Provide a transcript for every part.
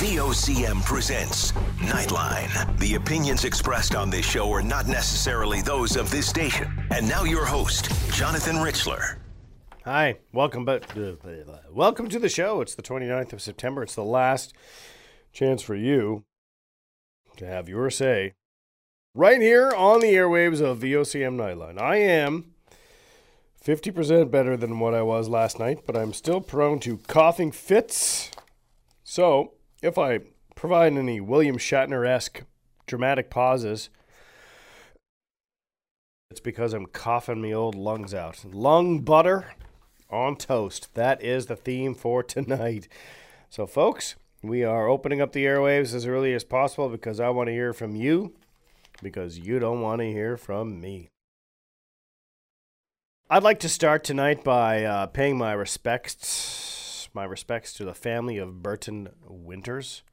VOCM presents Nightline. The opinions expressed on this show are not necessarily those of this station. And now your host, Jonathan Richler. Hi, welcome to the show. It's the 29th of September. It's the last chance for you to have your say right here on the airwaves of VOCM Nightline. I am 50% better than what I was last night, but I'm still prone to coughing fits. So, if I provide any William Shatner-esque dramatic pauses, it's because I'm coughing my old lungs out. Lung butter on toast. That is the theme for tonight. So, folks, we are opening up the airwaves as early as possible because I want to hear from you, because you don't want to hear from me. I'd like to start tonight by paying my respects to the family of Burton Winters.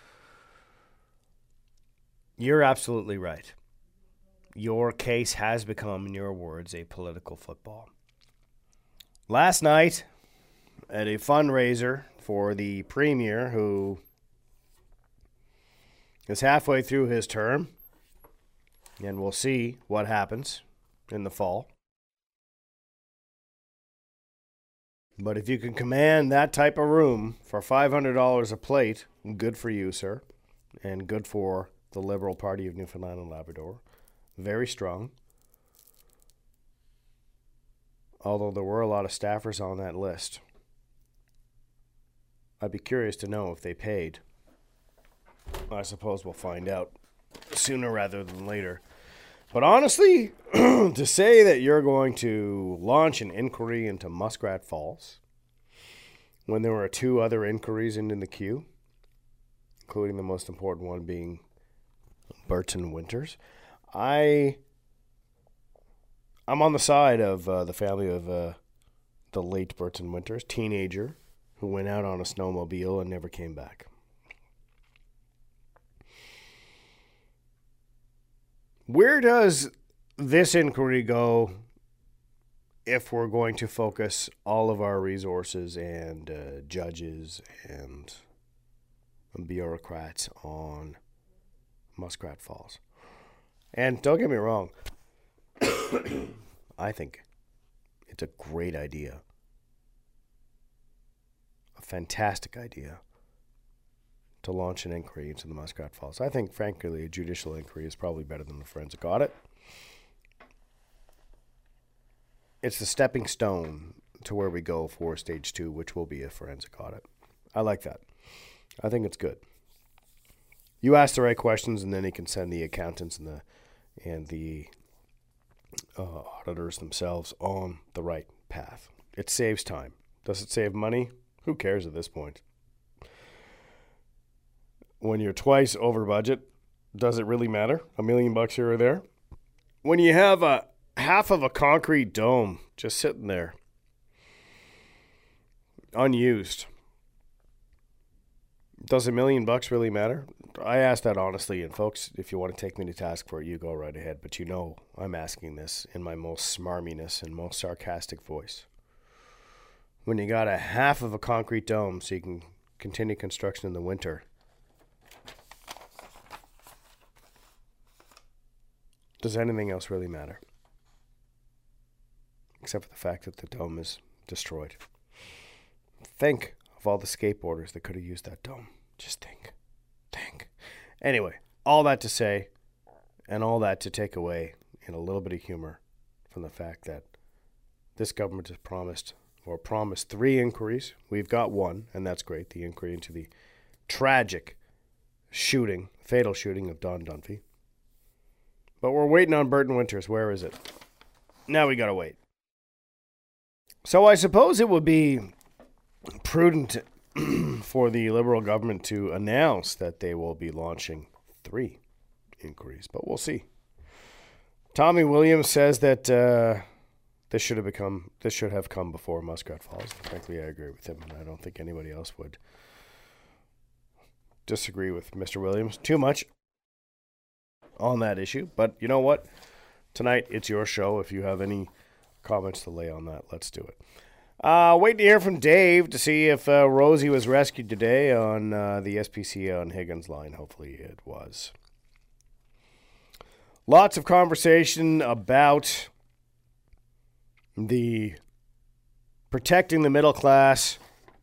You're absolutely right. Your case has become, in your words, a political football. Last night, at a fundraiser for the Premier, who is halfway through his term, and we'll see what happens in the fall. But if you can command that type of room for $500 a plate, good for you, sir, and good for the Liberal Party of Newfoundland and Labrador. Very strong. Although there were a lot of staffers on that list. I'd be curious to know if they paid. I suppose we'll find out sooner rather than later. But honestly, to say that you're going to launch an inquiry into Muskrat Falls when there were two other inquiries in the queue, including the most important one being Burton Winters, I'm on the side of the family of the late Burton Winters, teenager who went out on a snowmobile and never came back. Where does this inquiry go if we're going to focus all of our resources and judges and bureaucrats on Muskrat Falls? And don't get me wrong, I think it's a great idea. A fantastic idea to launch an inquiry into the Muskrat Falls. I think, frankly, a judicial inquiry is probably better than a forensic audit. It's the stepping stone to where we go for stage 2, which will be a forensic audit. I like that. I think it's good. You ask the right questions, and then you can send the accountants and the auditors themselves on the right path. It saves time. Does it save money? Who cares at this point? When you're twice over budget, does it really matter? $1 million here or there? When you have a half of a concrete dome just sitting there, unused, does $1 million really matter? I ask that honestly, and folks, if you want to take me to task for it, you go right ahead. But you know I'm asking this in my most smarminess and most sarcastic voice. When you got a half of a concrete dome so you can continue construction in the winter, does anything else really matter? Except for the fact that the dome is destroyed. Think of all the skateboarders that could have used that dome. Just think. Anyway, all that to say, and all that to take away in a little bit of humor from the fact that this government has promised 3 inquiries. We've got one, and that's great, the inquiry into the tragic fatal shooting of Don Dunphy. But we're waiting on Burton Winters. Where is it? Now we gotta wait. So I suppose it would be prudent for the Liberal government to announce that they will be launching 3 inquiries, but we'll see. Tommy Williams says that this should have come before Muskrat Falls. Frankly, I agree with him, and I don't think anybody else would disagree with Mr. Williams too much on that issue. But you know what? Tonight, it's your show. If you have any comments to lay on that, let's do it. Waiting to hear from Dave to see if Rosie was rescued today on the SPCA on Higgins line. Hopefully it was. Lots of conversation about the protecting the middle class.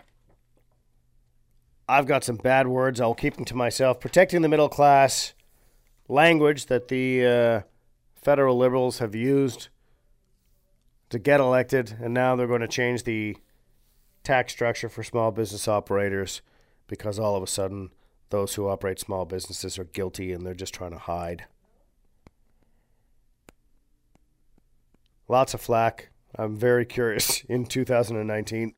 I've got some bad words. I'll keep them to myself. Protecting the middle class language that the federal Liberals have used to get elected, and now they're going to change the tax structure for small business operators because all of a sudden those who operate small businesses are guilty and they're just trying to hide. Lots of flack. I'm very curious in 2019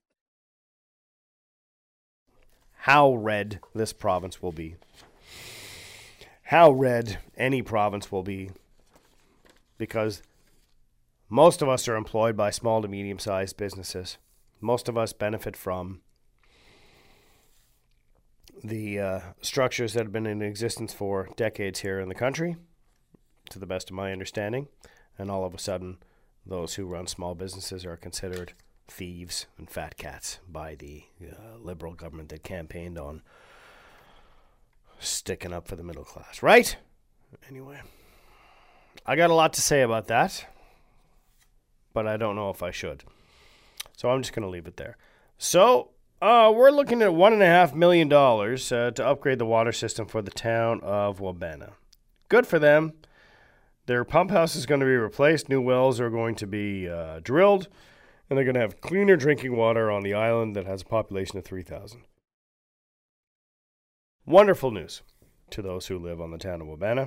how red this province will be. How red any province will be, because most of us are employed by small to medium-sized businesses. Most of us benefit from the structures that have been in existence for decades here in the country, to the best of my understanding. And all of a sudden, those who run small businesses are considered thieves and fat cats by the Liberal government that campaigned on sticking up for the middle class, right? Anyway, I got a lot to say about that, but I don't know if I should. So I'm just going to leave it there. So we're looking at $1.5 million to upgrade the water system for the town of Wabana. Good for them. Their pump house is going to be replaced. New wells are going to be drilled, and they're going to have cleaner drinking water on the island that has a population of 3,000. Wonderful news to those who live on the town of Wabana.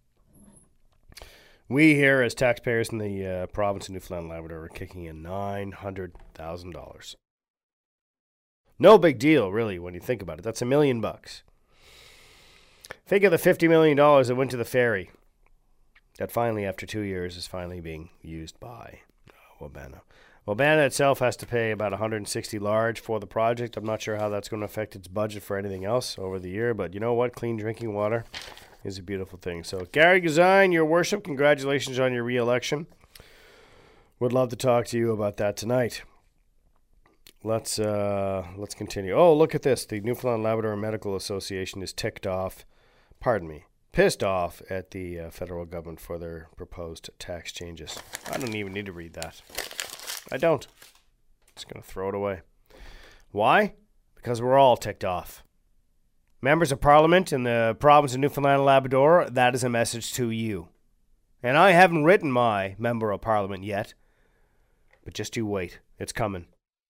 We here, as taxpayers in the province of Newfoundland and Labrador, are kicking in $900,000. No big deal, really, when you think about it. That's $1 million. Think of the $50 million that went to the ferry that finally, after 2 years, is finally being used by Wabana. Wabana itself has to pay about $160 large for the project. I'm not sure how that's going to affect its budget for anything else over the year, but you know what? Clean drinking water is a beautiful thing. So, Gary Gazine, your worship, congratulations on your re-election. Would love to talk to you about that tonight. Let's continue. Oh, look at this. The Newfoundland Labrador Medical Association is pissed off at the federal government for their proposed tax changes. I don't even need to read that. I don't. Just going to throw it away. Why? Because we're all ticked off. Members of Parliament in the province of Newfoundland and Labrador, that is a message to you. And I haven't written my Member of Parliament yet, but just you wait. It's coming.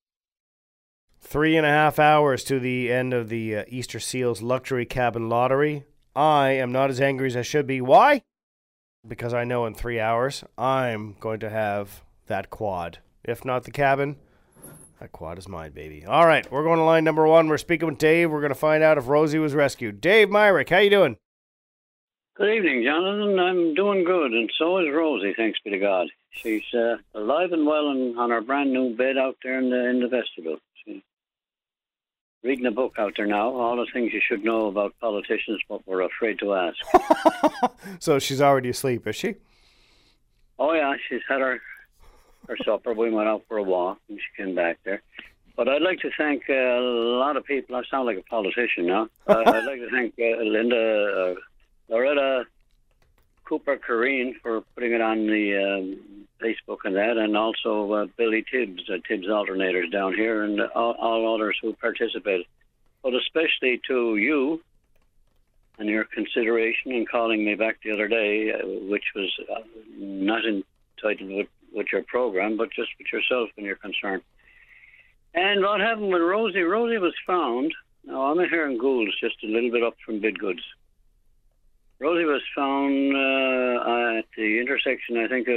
3.5 hours to the end of the Easter Seals Luxury Cabin Lottery. I am not as angry as I should be. Why? Because I know in 3 hours I'm going to have that quad. If not the cabin, that quad is mine, baby. All right, we're going to line number 1. We're speaking with Dave. We're going to find out if Rosie was rescued. Dave Myrick, how you doing? Good evening, Jonathan. I'm doing good, and so is Rosie, thanks be to God. She's alive and well on her brand new bed out there in the vestibule. She's reading a book out there now, all the things you should know about politicians, but we're afraid to ask. So she's already asleep, is she? Oh, yeah, she's had her supper. We went out for a walk, and she came back there. But I'd like to thank a lot of people. I sound like a politician now. I'd like to thank Loretta Cooper-Corrine for putting it on the Facebook and that, and also Billy Tibbs, Tibbs Alternators down here, and all others who participated. But especially to you and your consideration in calling me back the other day, which was not entitled with your program, but just with yourself and your concern. And what happened with Rosie? Rosie was found. Now, I'm here in Goulds, just a little bit up from Bidgoods. Rosie was found at the intersection, I think,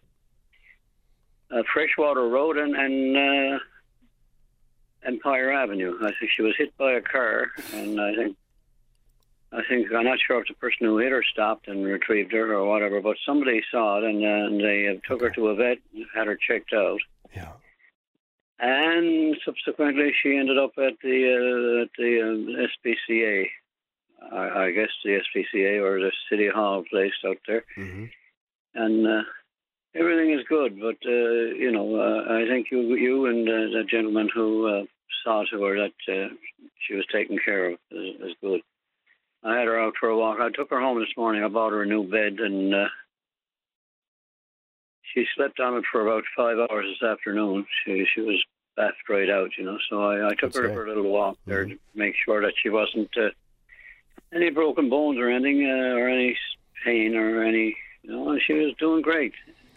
of Freshwater Road and Empire Avenue. I think she was hit by a car, and I think I'm not sure if the person who hit her stopped and retrieved her or whatever, but somebody saw it, and they took her to a vet, had her checked out. Yeah. And subsequently, she ended up at the SPCA. I guess the SPCA or the City Hall place out there. Mm-hmm. And Everything is good, but I think you and the gentleman who saw to her that she was taken care of is good. I had her out for a walk. I took her home this morning. I bought her a new bed, and she slept on it for about 5 hours this afternoon. She was bathed right out, So I took her for a little walk there to make sure that she wasn't any broken bones or anything, or any pain or any. She was doing great.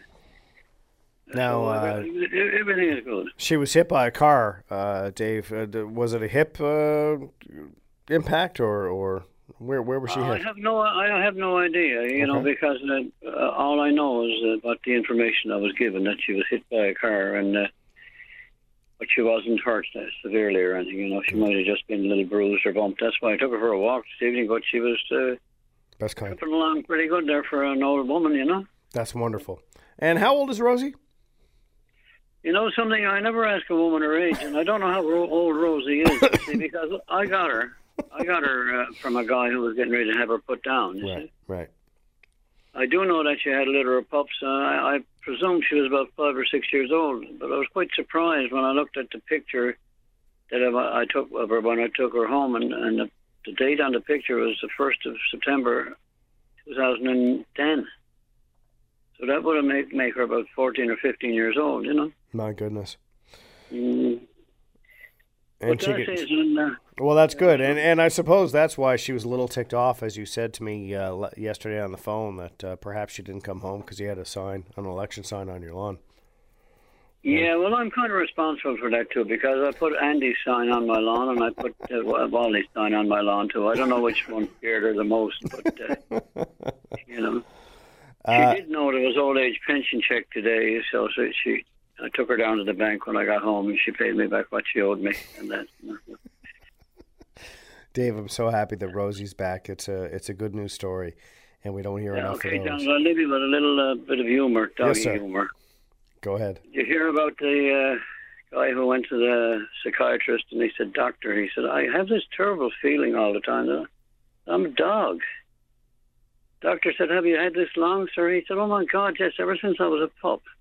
Now, everything is good. She was hit by a car, Dave. Was it a hip impact, or where was she hit? I have no idea, because all I know is about the information I was given, that she was hit by a car, and but she wasn't hurt severely or anything. She might have just been a little bruised or bumped. That's why I took her for a walk this evening, but she was tripping along pretty good there for an old woman, That's wonderful. And how old is Rosie? Something, I never ask a woman her age, and I don't know how old Rosie is, because I got her from a guy who was getting ready to have her put down. Right. I do know that she had a litter of pups. I presume she was about 5 or 6 years old, but I was quite surprised when I looked at the picture that I took of her when I took her home, and the date on the picture was the 1st of September 2010. So that would have make her about 14 or 15 years old, My goodness. And well, that's good. And I suppose that's why she was a little ticked off, as you said to me yesterday on the phone, that perhaps she didn't come home because you had an election sign on your lawn. Yeah, well, I'm kind of responsible for that, too, because I put Andy's sign on my lawn, and I put Wally's sign on my lawn, too. I don't know which one scared her the most, but, She did know there was old age pension check today, so I took her down to the bank when I got home, and she paid me back what she owed me. And that. Dave, I'm so happy that Rosie's back. It's a good news story, and we don't hear enough of those. Okay, John, I'll leave you with a little bit of humor, doggy humor. Go ahead. You hear about the guy who went to the psychiatrist, and he said, "Doctor," he said, "I have this terrible feeling all the time that I'm a dog." Doctor said, "Have you had this long, sir?" He said, "Oh, my God, yes, ever since I was a pup."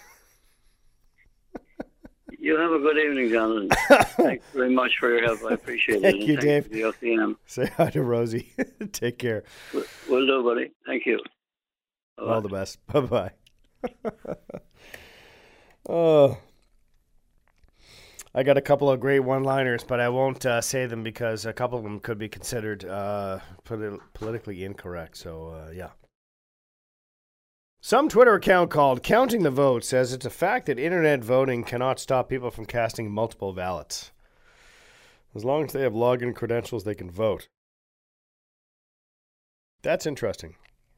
You have a good evening, Jonathan. Thanks very much for your help. I appreciate it. Thank you, Dave. VOCM. Say hi to Rosie. Take care. Will do, buddy. Thank you. Bye-bye. All the best. Bye-bye. Oh, I got a couple of great one-liners, but I won't say them because a couple of them could be considered politically incorrect. So, yeah. Some Twitter account called Counting the Vote says it's a fact that internet voting cannot stop people from casting multiple ballots. As long as they have login credentials, they can vote. That's interesting.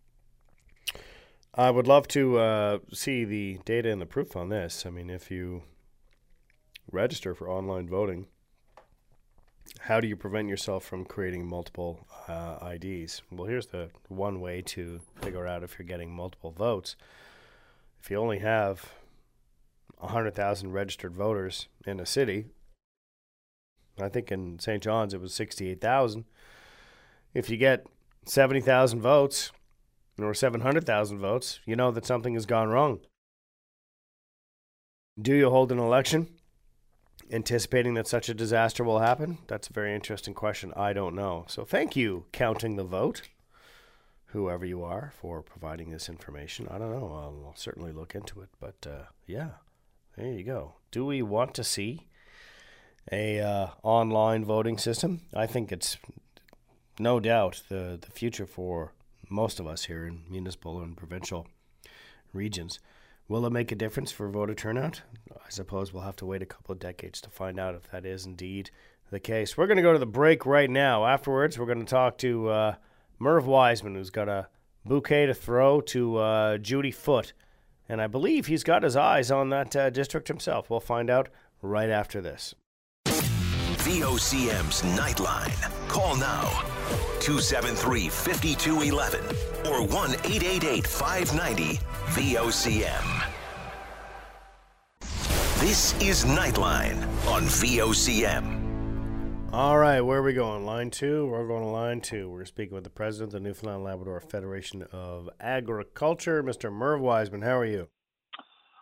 I would love to see the data and the proof on this. I mean, if you register for online voting, how do you prevent yourself from creating multiple IDs? Well, here's the one way to figure out if you're getting multiple votes. If you only have 100,000 registered voters in a city, I think in St. John's it was 68,000. If you get 70,000 votes or 700,000 votes, you know that something has gone wrong. Do you hold an election anticipating that such a disaster will happen? That's a very interesting question. I don't know. So thank you, Counting the Vote, whoever you are, for providing this information. I don't know. I'll certainly look into it. But, yeah, there you go. Do we want to see a online voting system? I think it's no doubt the future for most of us here in municipal and provincial regions. Will it make a difference for voter turnout? I suppose we'll have to wait a couple of decades to find out if that is indeed the case. We're going to go to the break right now. Afterwards, we're going to talk to Merv Wiseman, who's got a bouquet to throw to Judy Foote. And I believe he's got his eyes on that district himself. We'll find out right after this. VOCM's Nightline. Call now. 273-5211 or 1-888-590-VOCM. This is Nightline on VOCM. All right, where are we going? Line 2? We're going to line 2. We're speaking with the president of the Newfoundland Labrador Federation of Agriculture, Mr. Merv Wiseman. How are you?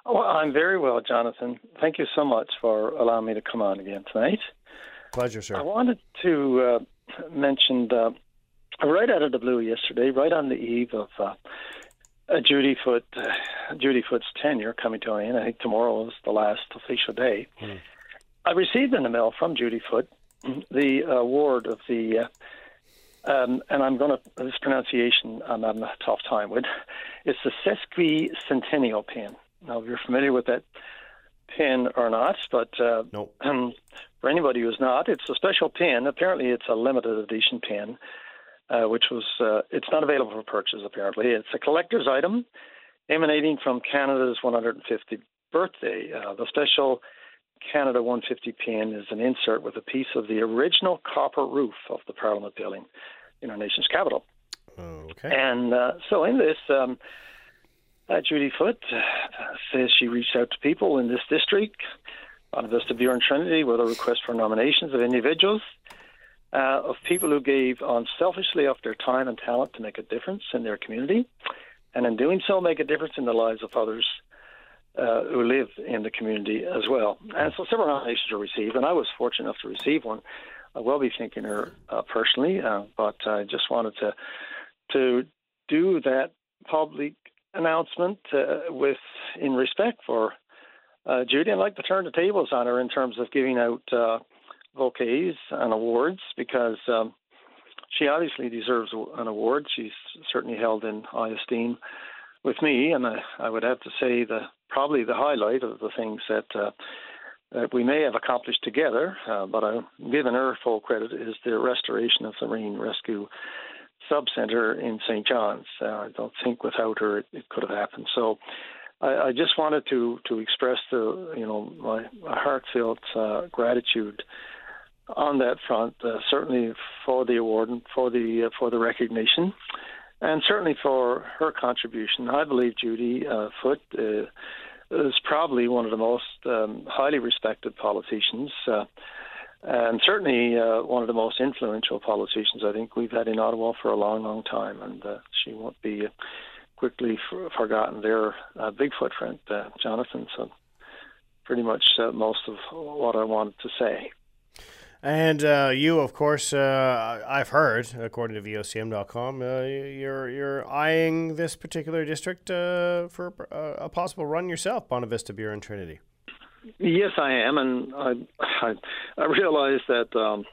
Well, I'm very well, Jonathan. Thank you so much for allowing me to come on again tonight. Pleasure, sir. I wanted to mention right out of the blue yesterday, right on the eve of Judy Foot's tenure coming to an end. I think tomorrow is the last official day. I received in the mail from Judy Foot the award of the, and I'm going to, this pronunciation I'm having a tough time with. It's the Sesquicentennial pin. Now, if you're familiar with that pin or not, but Nope. For anybody who's not, it's a special pin. Apparently, it's a limited edition pin, which was, it's not available for purchase, apparently. It's a collector's item emanating from Canada's 150th birthday. The special Canada 150 pin is an insert with a piece of the original copper roof of the Parliament building in our nation's capital. Okay. And so in this, Judy Foot says she reached out to people in this district, Bonavista, Burin, Trinity, with a request for nominations of individuals, of people who gave unselfishly of their time and talent to make a difference in their community, and in doing so make a difference in the lives of others who live in the community as well. And so several nominations were received, and I was fortunate enough to receive one. I will be thanking her personally, but I just wanted to do that public announcement in respect for Judy. I'd like to turn the tables on her in terms of giving out bouquets and awards, because she obviously deserves an award. She's certainly held in high esteem with me, and I would have to say probably the highlight of the things that we may have accomplished together, but I'm giving her full credit, is the restoration of the Marine Rescue Sub-Centre in St. John's. I don't think without her it could have happened. So I just wanted to express my heartfelt gratitude on that front, certainly for the award and for the recognition, and certainly for her contribution. I believe Judy Foot is probably one of the most highly respected politicians, and certainly one of the most influential politicians I think we've had in Ottawa for a long, long time, and she won't be quickly forgotten there. Big footprint, Jonathan, so pretty much most of what I wanted to say. And you, of course, I've heard, according to VOCM.com, you're eyeing this particular district for a possible run yourself, Bonavista, Burin, Trinity. Yes, I am, and I realize that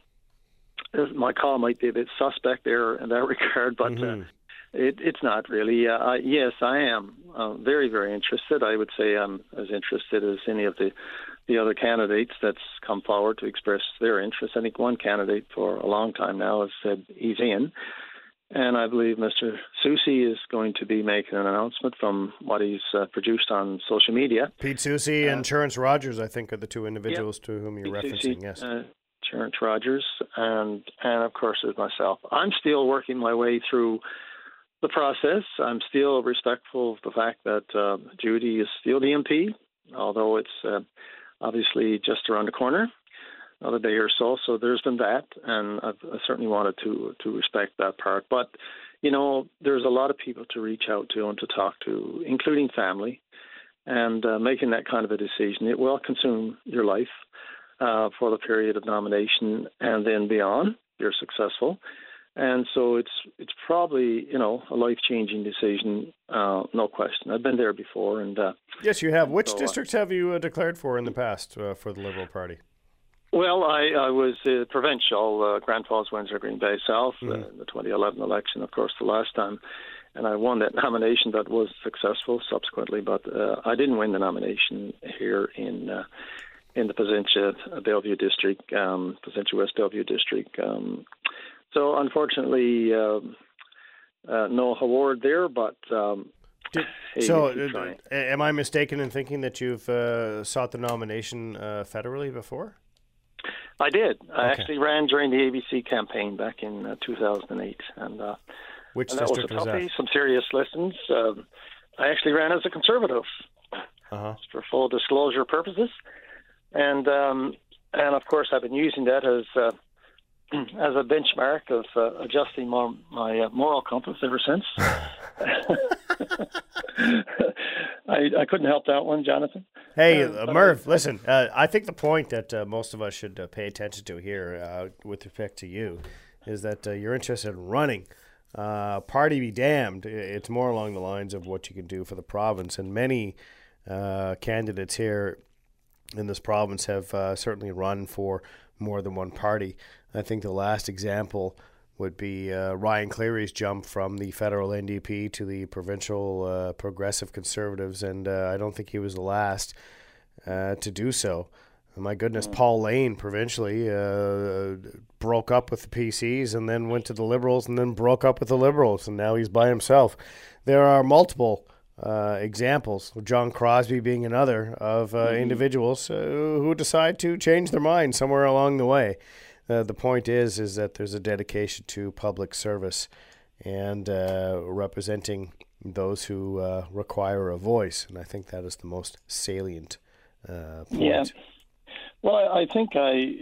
my call might be a bit suspect there in that regard, but it's not really. Yes, I am very, very interested. I would say I'm as interested as any of the other candidates that's come forward to express their interest. I think one candidate for a long time now has said he's in, and I believe Mr. Soucy is going to be making an announcement from what he's produced on social media. Pete Soucy and Terence Rogers, I think, are the two individuals to whom you're Pete referencing. Soucy, yes, Terence Rogers, and of course there's myself. I'm still working my way through the process. I'm still respectful of the fact that Judy is still the MP, although it's obviously just around the corner, another day or so. So there's been that, and I certainly wanted to respect that part. But, there's a lot of people to reach out to and to talk to, including family, and making that kind of a decision, it will consume your life for the period of nomination and then beyond. You're successful. And so it's probably, a life-changing decision, no question. I've been there before. And yes, you have. Which districts have you declared for in the past for the Liberal Party? Well, I was provincial, Grand Falls, Windsor, Green Bay South, in the 2011 election, of course, the last time. And I won that nomination, but was successful subsequently. But I didn't win the nomination here in the Placentia Bellevue district, Placentia West Bellevue district. So unfortunately, no award there, but am I mistaken in thinking that you've sought the nomination federally before? I did. I actually ran during the ABC campaign back in 2008. And which and district was a toughie, that? some serious lessons. I actually ran as a Conservative, for full disclosure purposes. And of course, I've been using that as a benchmark of adjusting my moral compass ever since. I couldn't help that one, Jonathan. Hey, Merv, listen, I think the point that most of us should pay attention to here with respect to you is that you're interested in running. Party be damned. It's more along the lines of what you can do for the province. And many candidates here in this province have certainly run for more than one party. I think the last example would be Ryan Cleary's jump from the federal NDP to the provincial Progressive Conservatives, and I don't think he was the last to do so. My goodness, Paul Lane provincially broke up with the PCs and then went to the Liberals and then broke up with the Liberals, and now he's by himself. There are multiple examples, John Crosby being another, of individuals who decide to change their mind somewhere along the way. The point is that there's a dedication to public service and representing those who require a voice, and I think that is the most salient point. Yeah. Well, I think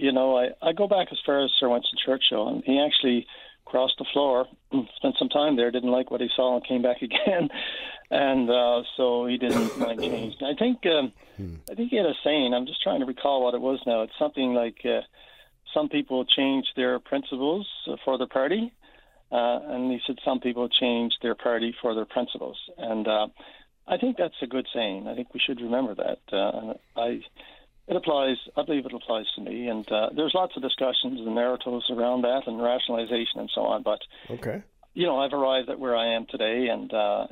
I go back as far as Sir Winston Churchill, and he actually crossed the floor, spent some time there, didn't like what he saw, and came back again, and so he didn't mind change. And I think he had a saying. I'm just trying to recall what it was now. It's something like some people change their principles for their party, and he said some people change their party for their principles. And I think that's a good saying. I think we should remember that. It applies. I believe it applies to me, and there's lots of discussions and narratives around that, and rationalization and so on. But okay, I've arrived at where I am today, and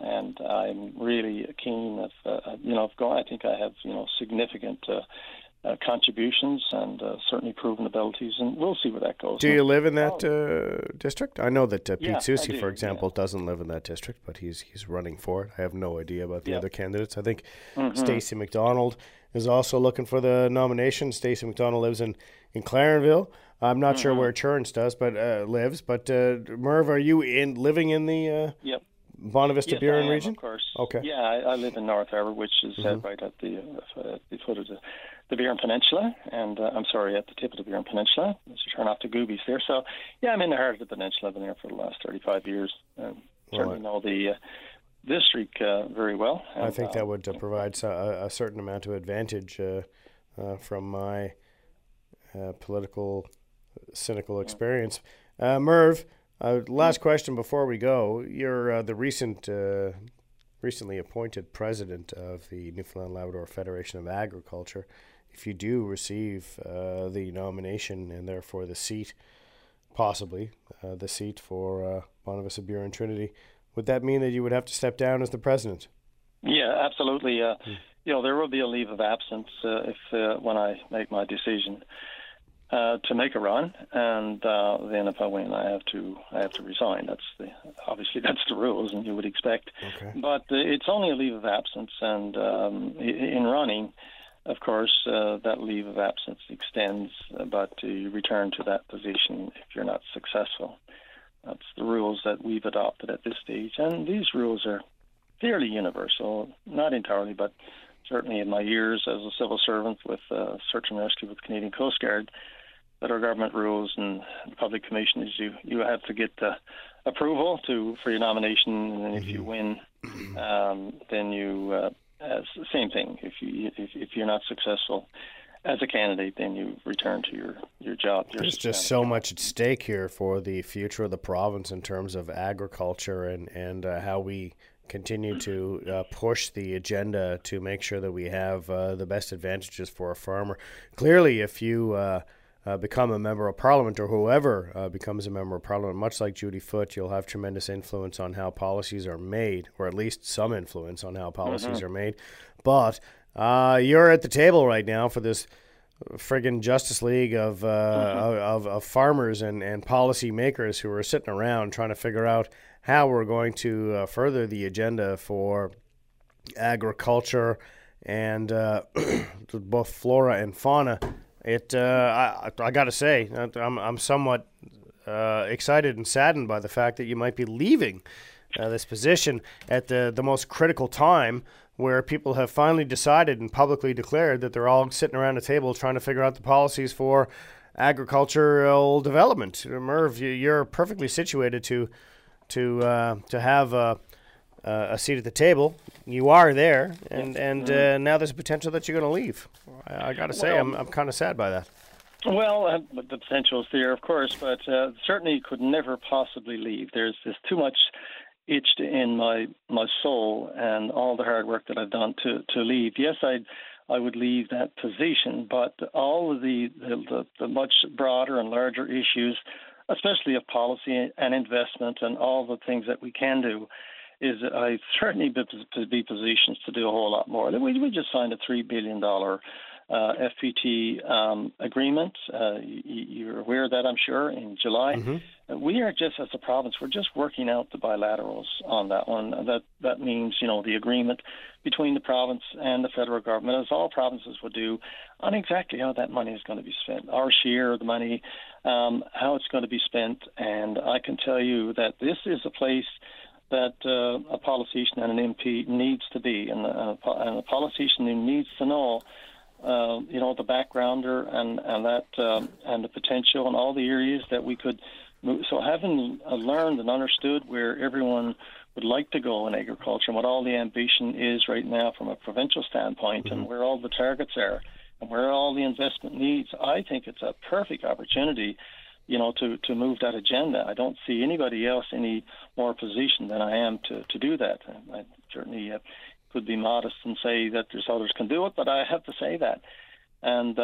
I'm really keen of going. I think I have significant contributions and certainly proven abilities, and we'll see where that goes. Do you live in that district? I know that Pete Soucy, for example, yeah, doesn't live in that district, but he's running for it. I have no idea about the other candidates. I think Stacey McDonald is also looking for the nomination. Stacey McDonald lives in Clarenville. I'm not sure where Churns does, but lives. But Merv, are you living in the Bonavista Burin region? Of course. Okay. Yeah, I live in North Harbour, which is right at the foot of the Burin Peninsula, and at the tip of the Burin Peninsula, as you turn off to Goobies there. So, yeah, I'm in the heart of the peninsula. I've been there for the last 35 years. Certainly know the district very well. And, I think that would provide a certain amount of advantage from my political cynical experience. Merv, last question before we go. You're the recently appointed president of the Newfoundland Labrador Federation of Agriculture. If you do receive the nomination and therefore the seat, possibly the seat for Bonavista Burin Trinity, would that mean that you would have to step down as the president? Yeah, absolutely. There will be a leave of absence if when I make my decision to make a run, and then if I win, I have to resign. Obviously that's the rules, and you would expect. Okay. But it's only a leave of absence, and in running, of course, that leave of absence extends, but you return to that position if you're not successful. That's the rules that we've adopted at this stage, and these rules are fairly universal, not entirely, but certainly in my years as a civil servant with search and rescue with Canadian Coast Guard, federal government rules and the public commission is you have to get approval for your nomination, and then if you win, then you same thing. If you're not successful as a candidate, then you return to your job. There's just so much at stake here for the future of the province in terms of agriculture and how we continue to push the agenda to make sure that we have the best advantages for a farmer. Clearly, if you become a member of parliament, or whoever becomes a member of parliament, much like Judy Foote, you'll have tremendous influence on how policies are made, or at least some influence on how policies are made. But you're at the table right now for this friggin' Justice League of farmers and policy makers who are sitting around trying to figure out how we're going to further the agenda for agriculture and both flora and fauna. I got to say, I'm somewhat excited and saddened by the fact that you might be leaving this position at the most critical time, where people have finally decided and publicly declared that they're all sitting around a table trying to figure out the policies for agricultural development. Merv, you're perfectly situated to have a seat at the table. You are there, and now there's a potential that you're going to leave. I got to say, I'm kind of sad by that. Well, the potential is there, of course, but certainly could never possibly leave. There's too much itched in my soul and all the hard work that I've done to leave. Yes, I would leave that position, but all of the much broader and larger issues, especially of policy and investment and all the things that we can do, is I certainly be positioned to do a whole lot more. We just signed a $3 billion FPT agreement. You're aware of that, I'm sure, in July. Mm-hmm. We are just, as a province, we're just working out the bilaterals on that one. That means, the agreement between the province and the federal government, as all provinces would do, on exactly how that money is going to be spent, our share of the money, how it's going to be spent. And I can tell you that this is a place that a politician and an MP needs to be, and a politician who needs to know the backgrounder and that and the potential and all the areas that we could move. So having learned and understood where everyone would like to go in agriculture and what all the ambition is right now from a provincial standpoint, mm-hmm. and where all the targets are and where all the investment needs, I think it's a perfect opportunity, to move that agenda. I don't see anybody else any more positioned than I am to do that. I certainly could be modest and say that there's others can do it, but I have to say that. And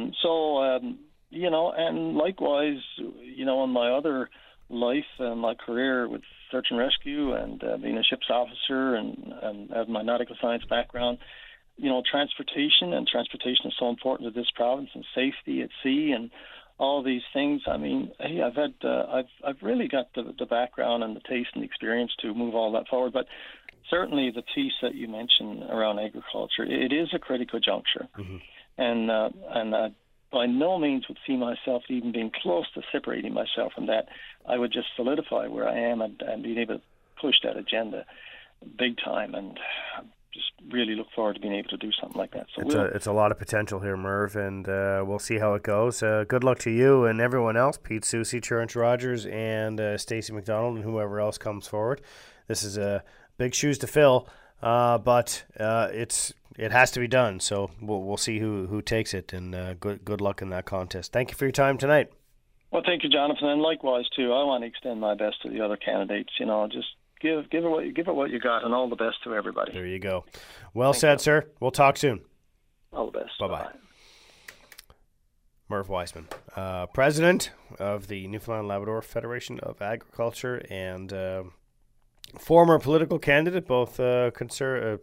and likewise, in my other life and my career with search and rescue and being a ship's officer and have my nautical science background, transportation is so important to this province, and safety at sea and all these things. I mean, hey, I've really got the background and the taste and the experience to move all that forward. But certainly the piece that you mentioned around agriculture, it is a critical juncture. Mm-hmm. And I by no means would see myself even being close to separating myself from that. I would just solidify where I am and being able to push that agenda big time, and just really look forward to being able to do something like that. So it's a lot of potential here, Merv, and we'll see how it goes. Good luck to you and everyone else, Pete Soucy, Terence Rogers, and Stacey McDonald, and whoever else comes forward. This is big shoes to fill, but it has to be done. So we'll see who takes it, and good luck in that contest. Thank you for your time tonight. Well, thank you, Jonathan, and likewise too. I want to extend my best to the other candidates. Just give it what you got, and all the best to everybody. There you go. Well said, sir. We'll talk soon. All the best. Bye-bye. Merv Weissman, president of the Newfoundland Labrador Federation of Agriculture, and former political candidate, both conservative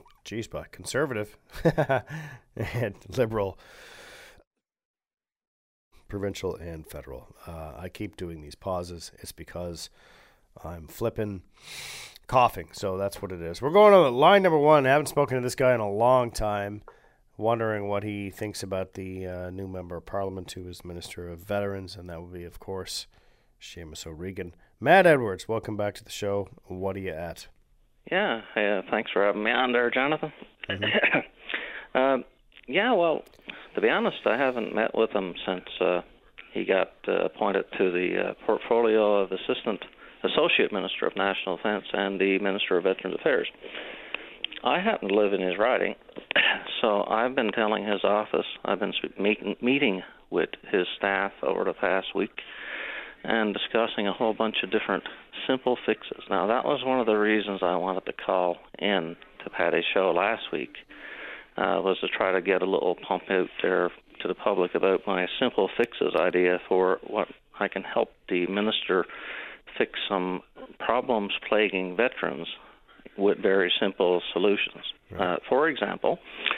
and liberal, provincial and federal. I keep doing these pauses. It's because I'm flipping, coughing, so that's what it is. We're going on line number one. I haven't spoken to this guy in a long time, wondering what he thinks about the new member of Parliament who is Minister of Veterans, and that would be, of course, Seamus O'Regan. Matt Edwards, welcome back to the show. What are you at? Yeah, thanks for having me on there, Jonathan. Mm-hmm. Well, to be honest, I haven't met with him since he got appointed to the portfolio of Associate Minister of National Defence and the Minister of Veterans Affairs. I happen to live in his riding, so I've been telling his office, I've been meeting with his staff over the past week and discussing a whole bunch of different simple fixes. Now, that was one of the reasons I wanted to call in to Patty's show last week, was to try to get a little pump out there to the public about my simple fixes idea for what I can help the minister fix some problems plaguing veterans with very simple solutions. Right. For example,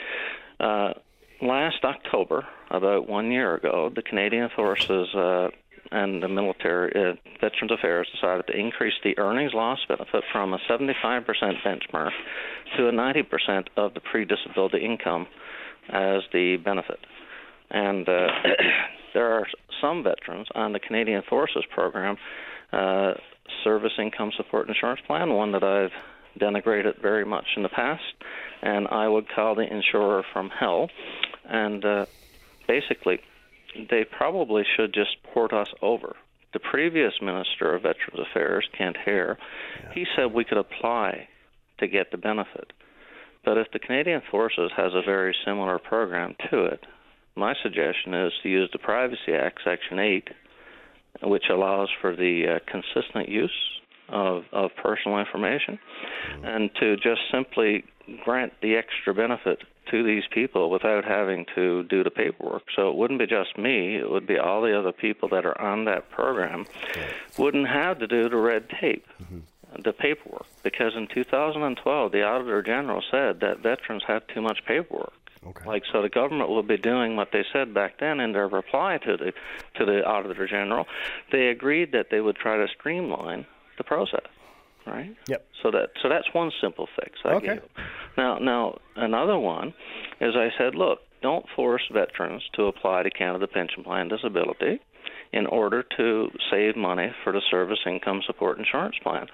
last October, about 1 year ago, the Canadian Forces and the military Veterans Affairs decided to increase the earnings loss benefit from a 75% benchmark to a 90% of the pre-disability income as the benefit. And there are some veterans on the Canadian Forces program, Service Income Support Insurance Plan, one that I've denigrated very much in the past, and I would call the insurer from hell. And basically, they probably should just port us over. The previous Minister of Veterans Affairs, Kent Hare, he said we could apply to get the benefit. But if the Canadian Forces has a very similar program to it, my suggestion is to use the Privacy Act, Section 8, which allows for the consistent use of personal information, and to just simply grant the extra benefit to these people without having to do the paperwork. So it wouldn't be just me, it would be all the other people that are on that program wouldn't have to do the red tape, the paperwork, because in 2012 the Auditor General said that veterans had too much paperwork. Okay. So the government will be doing what they said back then in their reply to the Auditor General. They agreed that they would try to streamline the process, right? Yep. So that's one simple fix I gave. Now another one is I said, look, don't force veterans to apply to Canada Pension Plan Disability in order to save money for the Service Income Support Insurance Plan.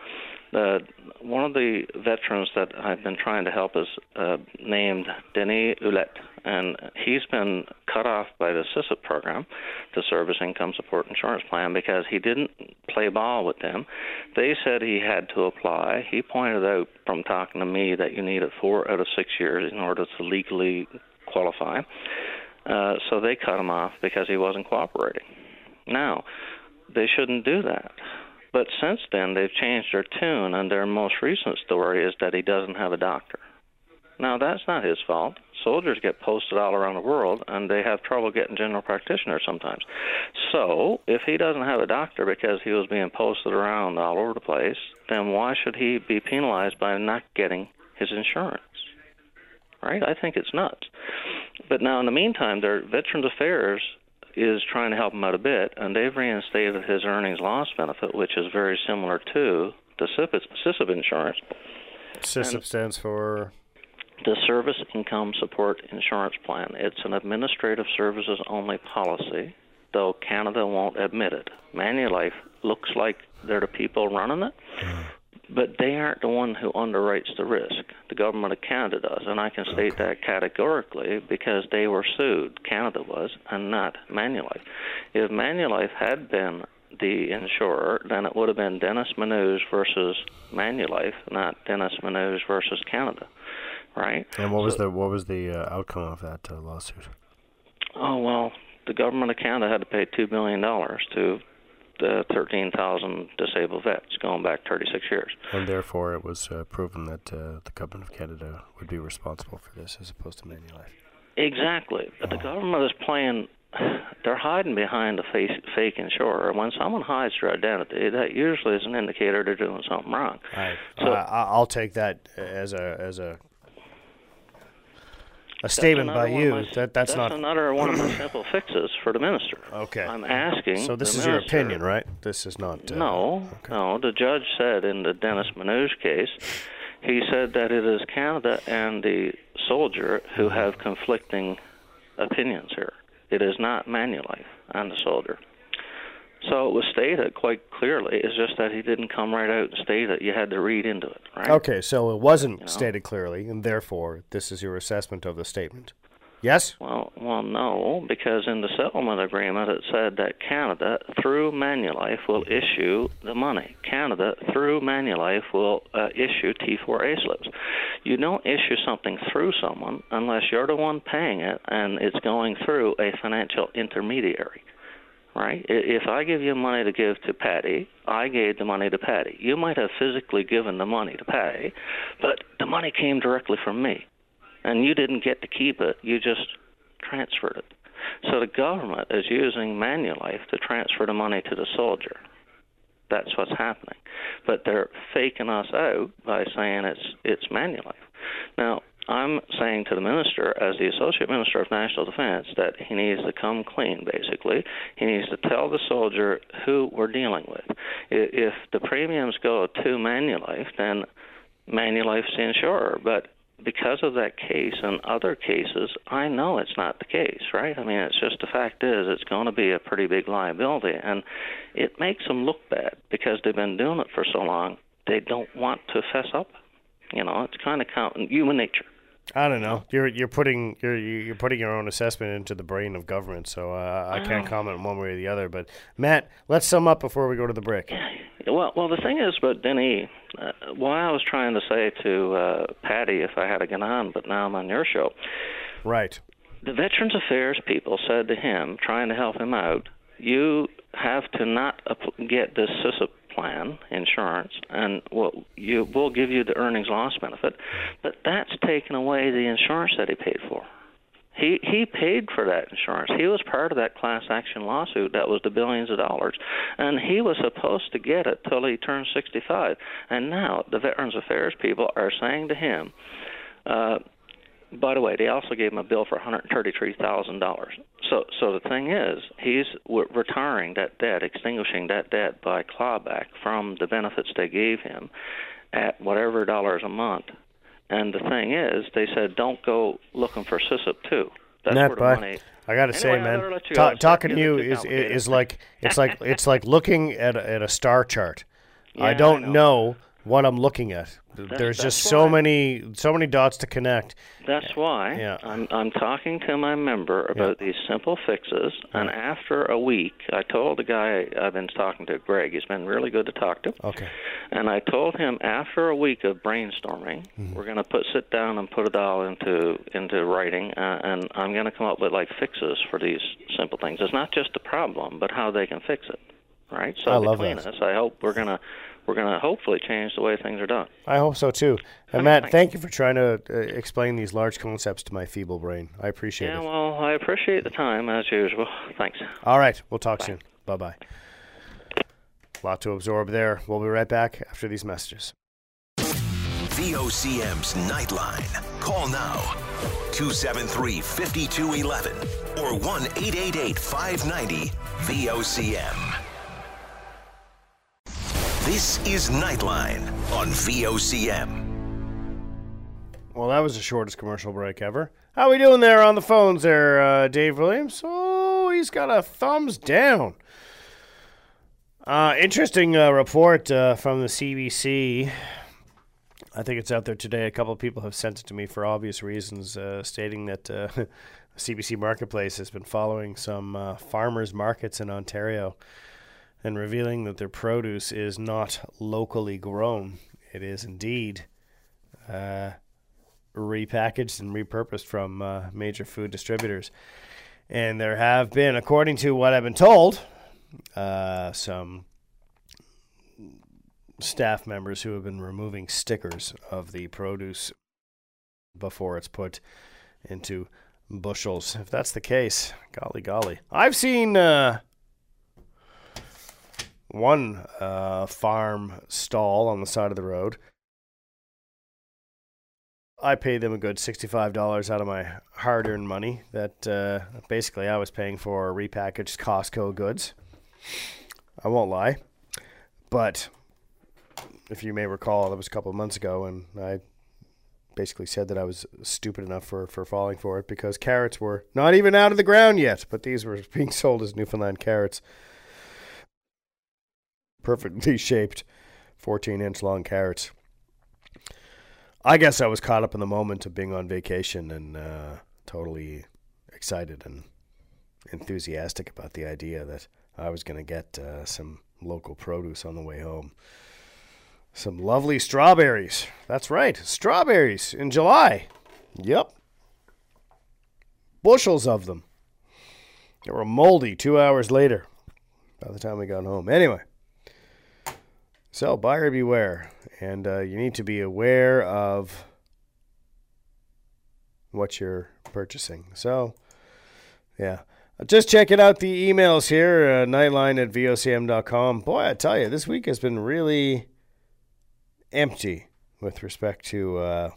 One of the veterans that I've been trying to help is named Denis Ouellette, and he's been cut off by the SISIP program, the Service Income Support Insurance Plan, because he didn't play ball with them. They said he had to apply. He pointed out from talking to me that you needed 4 out of 6 years in order to legally qualify. So they cut him off because he wasn't cooperating. Now, they shouldn't do that. But since then, they've changed their tune, and their most recent story is that he doesn't have a doctor. Now, that's not his fault. Soldiers get posted all around the world, and they have trouble getting general practitioners sometimes. So, if he doesn't have a doctor because he was being posted around all over the place, then why should he be penalized by not getting his insurance? Right? I think it's nuts. But now, in the meantime, their Veterans Affairs is trying to help him out a bit, and they've reinstated his earnings loss benefit, which is very similar to the SISIP insurance. SISIP stands for? The Service Income Support Insurance Plan. It's an administrative services only policy, though Canada won't admit it. Manulife looks like they're the people running it, but they aren't the one who underwrites the risk. The government of Canada does, and I can state that categorically because they were sued, Canada was, and not Manulife. If Manulife had been the insurer, then it would have been Dennis Manouche versus Manulife, not Dennis Manouche versus Canada, right? And what was the outcome of that lawsuit? Oh, well, the government of Canada had to pay $2 billion to the 13,000 disabled vets going back 36 years. And therefore it was proven that the government of Canada would be responsible for this as opposed to Manulife. Exactly. But the government is playing, they're hiding behind a fake insurer. When someone hides their identity, that usually is an indicator they're doing something wrong. I'll take that as a statement by you. That's not another one of my simple fixes for the minister. Okay. I'm asking. So this is minister, your opinion, right? This is not. No. The judge said in the Dennis Manouche case, he said that it is Canada and the soldier who have conflicting opinions here. It is not Manulife and the soldier. So it was stated quite clearly. It's just that he didn't come right out and state it. You had to read into it, right? Okay, so it wasn't stated clearly, and therefore this is your assessment of the statement. Yes? Well, no, because in the settlement agreement it said that Canada, through Manulife, will issue the money. Canada, through Manulife, will issue T4A slips. You don't issue something through someone unless you're the one paying it and it's going through a financial intermediary. Right? If I give you money to give to Patty, I gave the money to Patty. You might have physically given the money to Patty, but the money came directly from me, and you didn't get to keep it. You just transferred it. So the government is using Manulife to transfer the money to the soldier. That's what's happening. But they're faking us out by saying it's Manulife. Now, I'm saying to the minister, as the Associate Minister of National Defense, that he needs to come clean, basically. He needs to tell the soldier who we're dealing with. If the premiums go to Manulife, then Manulife's the insurer. But because of that case and other cases, I know it's not the case, right? I mean, it's just the fact is it's going to be a pretty big liability. And it makes them look bad because they've been doing it for so long. They don't want to fess up. You know, it's kind of human nature. I don't know. You're putting your own assessment into the brain of government, so I can't comment one way or the other. But Matt, let's sum up before we go to the break. Well, the thing is, but Denny, what I was trying to say to Patty, if I had a gun on, but now I'm on your show. Right. The Veterans Affairs people said to him, trying to help him out, you have to not get this CISA plan insurance, and we'll give you the earnings loss benefit, but that's taken away the insurance that he paid for. He paid for that insurance. He was part of that class action lawsuit that was the billions of dollars, and he was supposed to get it till he turned 65. And now the Veterans Affairs people are saying to him, by the way, they also gave him a bill for $133,000. So the thing is, he's retiring that debt, extinguishing that debt by clawback from the benefits they gave him at whatever dollars a month. And the thing is, they said, don't go looking for SISIP too. That's Matt, where the money. I got to say, man, talking to you is like it's like looking at a star chart. Yeah, I don't know what I'm looking at. There's just so many dots to connect. That's why I'm talking to my member about these simple fixes. And after a week, I told the guy I've been talking to, Greg. He's been really good to talk to. Okay. And I told him after a week of brainstorming, we're going to sit down and put it all into writing, and I'm going to come up with like fixes for these simple things. It's not just the problem, but how they can fix it. Right. So I love between that. us, I hope we're gonna hopefully change the way things are done. I hope so too. And Matt, thank you for trying to explain these large concepts to my feeble brain. I appreciate it. Yeah, well, I appreciate the time as usual. Thanks. All right, we'll talk soon. Bye-bye. A lot to absorb there. We'll be right back after these messages. VOCM's Nightline. Call now. 273-5211 or 1-888-590-VOCM. This is Nightline on VOCM. Well, that was the shortest commercial break ever. How we doing there on the phones there, Dave Williams? Oh, he's got a thumbs down. Interesting report from the CBC. I think it's out there today. A couple of people have sent it to me for obvious reasons, stating that CBC Marketplace has been following some farmers markets in Ontario and revealing that their produce is not locally grown. It is indeed repackaged and repurposed from major food distributors. And there have been, according to what I've been told, some staff members who have been removing stickers of the produce before it's put into bushels. If that's the case, golly. I've seen one farm stall on the side of the road. I paid them a good $65 out of my hard-earned money that basically I was paying for repackaged Costco goods. I won't lie. But if you may recall, that was a couple of months ago, and I basically said that I was stupid enough for falling for it because carrots were not even out of the ground yet, but these were being sold as Newfoundland carrots. Perfectly shaped 14-inch long carrots. I guess I was caught up in the moment of being on vacation and totally excited and enthusiastic about the idea that I was going to get some local produce on the way home. Some lovely strawberries. That's right, strawberries in July. Yep. Bushels of them. They were moldy 2 hours later by the time we got home. Anyway. So, buyer beware, and you need to be aware of what you're purchasing. So, yeah. Just checking out the emails here, nightline@vocm.com. Boy, I tell you, this week has been really empty with respect to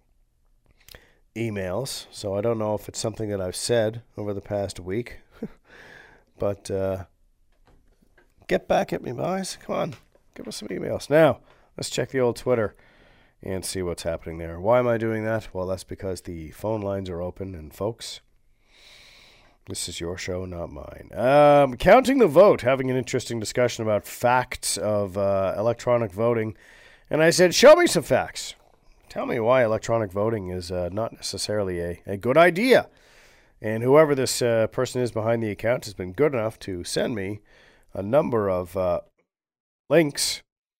emails. So, I don't know if it's something that I've said over the past week. But get back at me, boys. Come on. Give us some emails. Now, let's check the old Twitter and see what's happening there. Why am I doing that? Well, that's because the phone lines are open, and folks, this is your show, not mine. Counting the vote, having an interesting discussion about facts of electronic voting. And I said, show me some facts. Tell me why electronic voting is not necessarily a good idea. And whoever this person is behind the account has been good enough to send me a number of links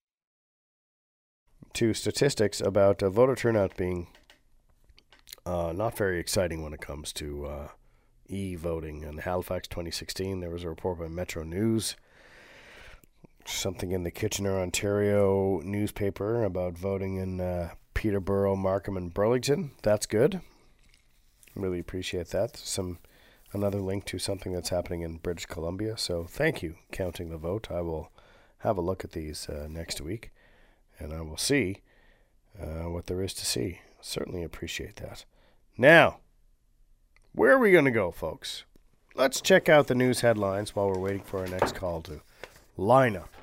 to statistics about voter turnout being not very exciting when it comes to e-voting. In Halifax 2016, there was a report by Metro News, something in the Kitchener, Ontario newspaper about voting in Peterborough, Markham, and Burlington. That's good. Really appreciate that. Another link to something that's happening in British Columbia. So thank you, Counting the Vote. I will have a look at these next week, and I will see what there is to see. Certainly appreciate that. Now, where are we going to go, folks? Let's check out the news headlines while we're waiting for our next call to line up.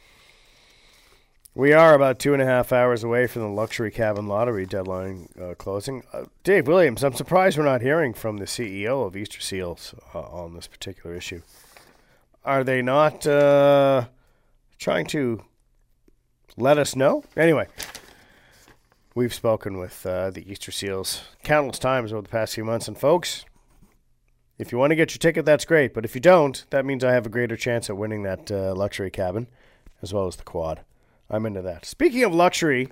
We are about 2.5 hours away from the luxury cabin lottery deadline closing. Dave Williams, I'm surprised we're not hearing from the CEO of Easter Seals on this particular issue. Are they not trying to let us know? Anyway, we've spoken with the Easter Seals countless times over the past few months. And folks, if you want to get your ticket, that's great. But if you don't, that means I have a greater chance at winning that luxury cabin as well as the quad. I'm into that. Speaking of luxury,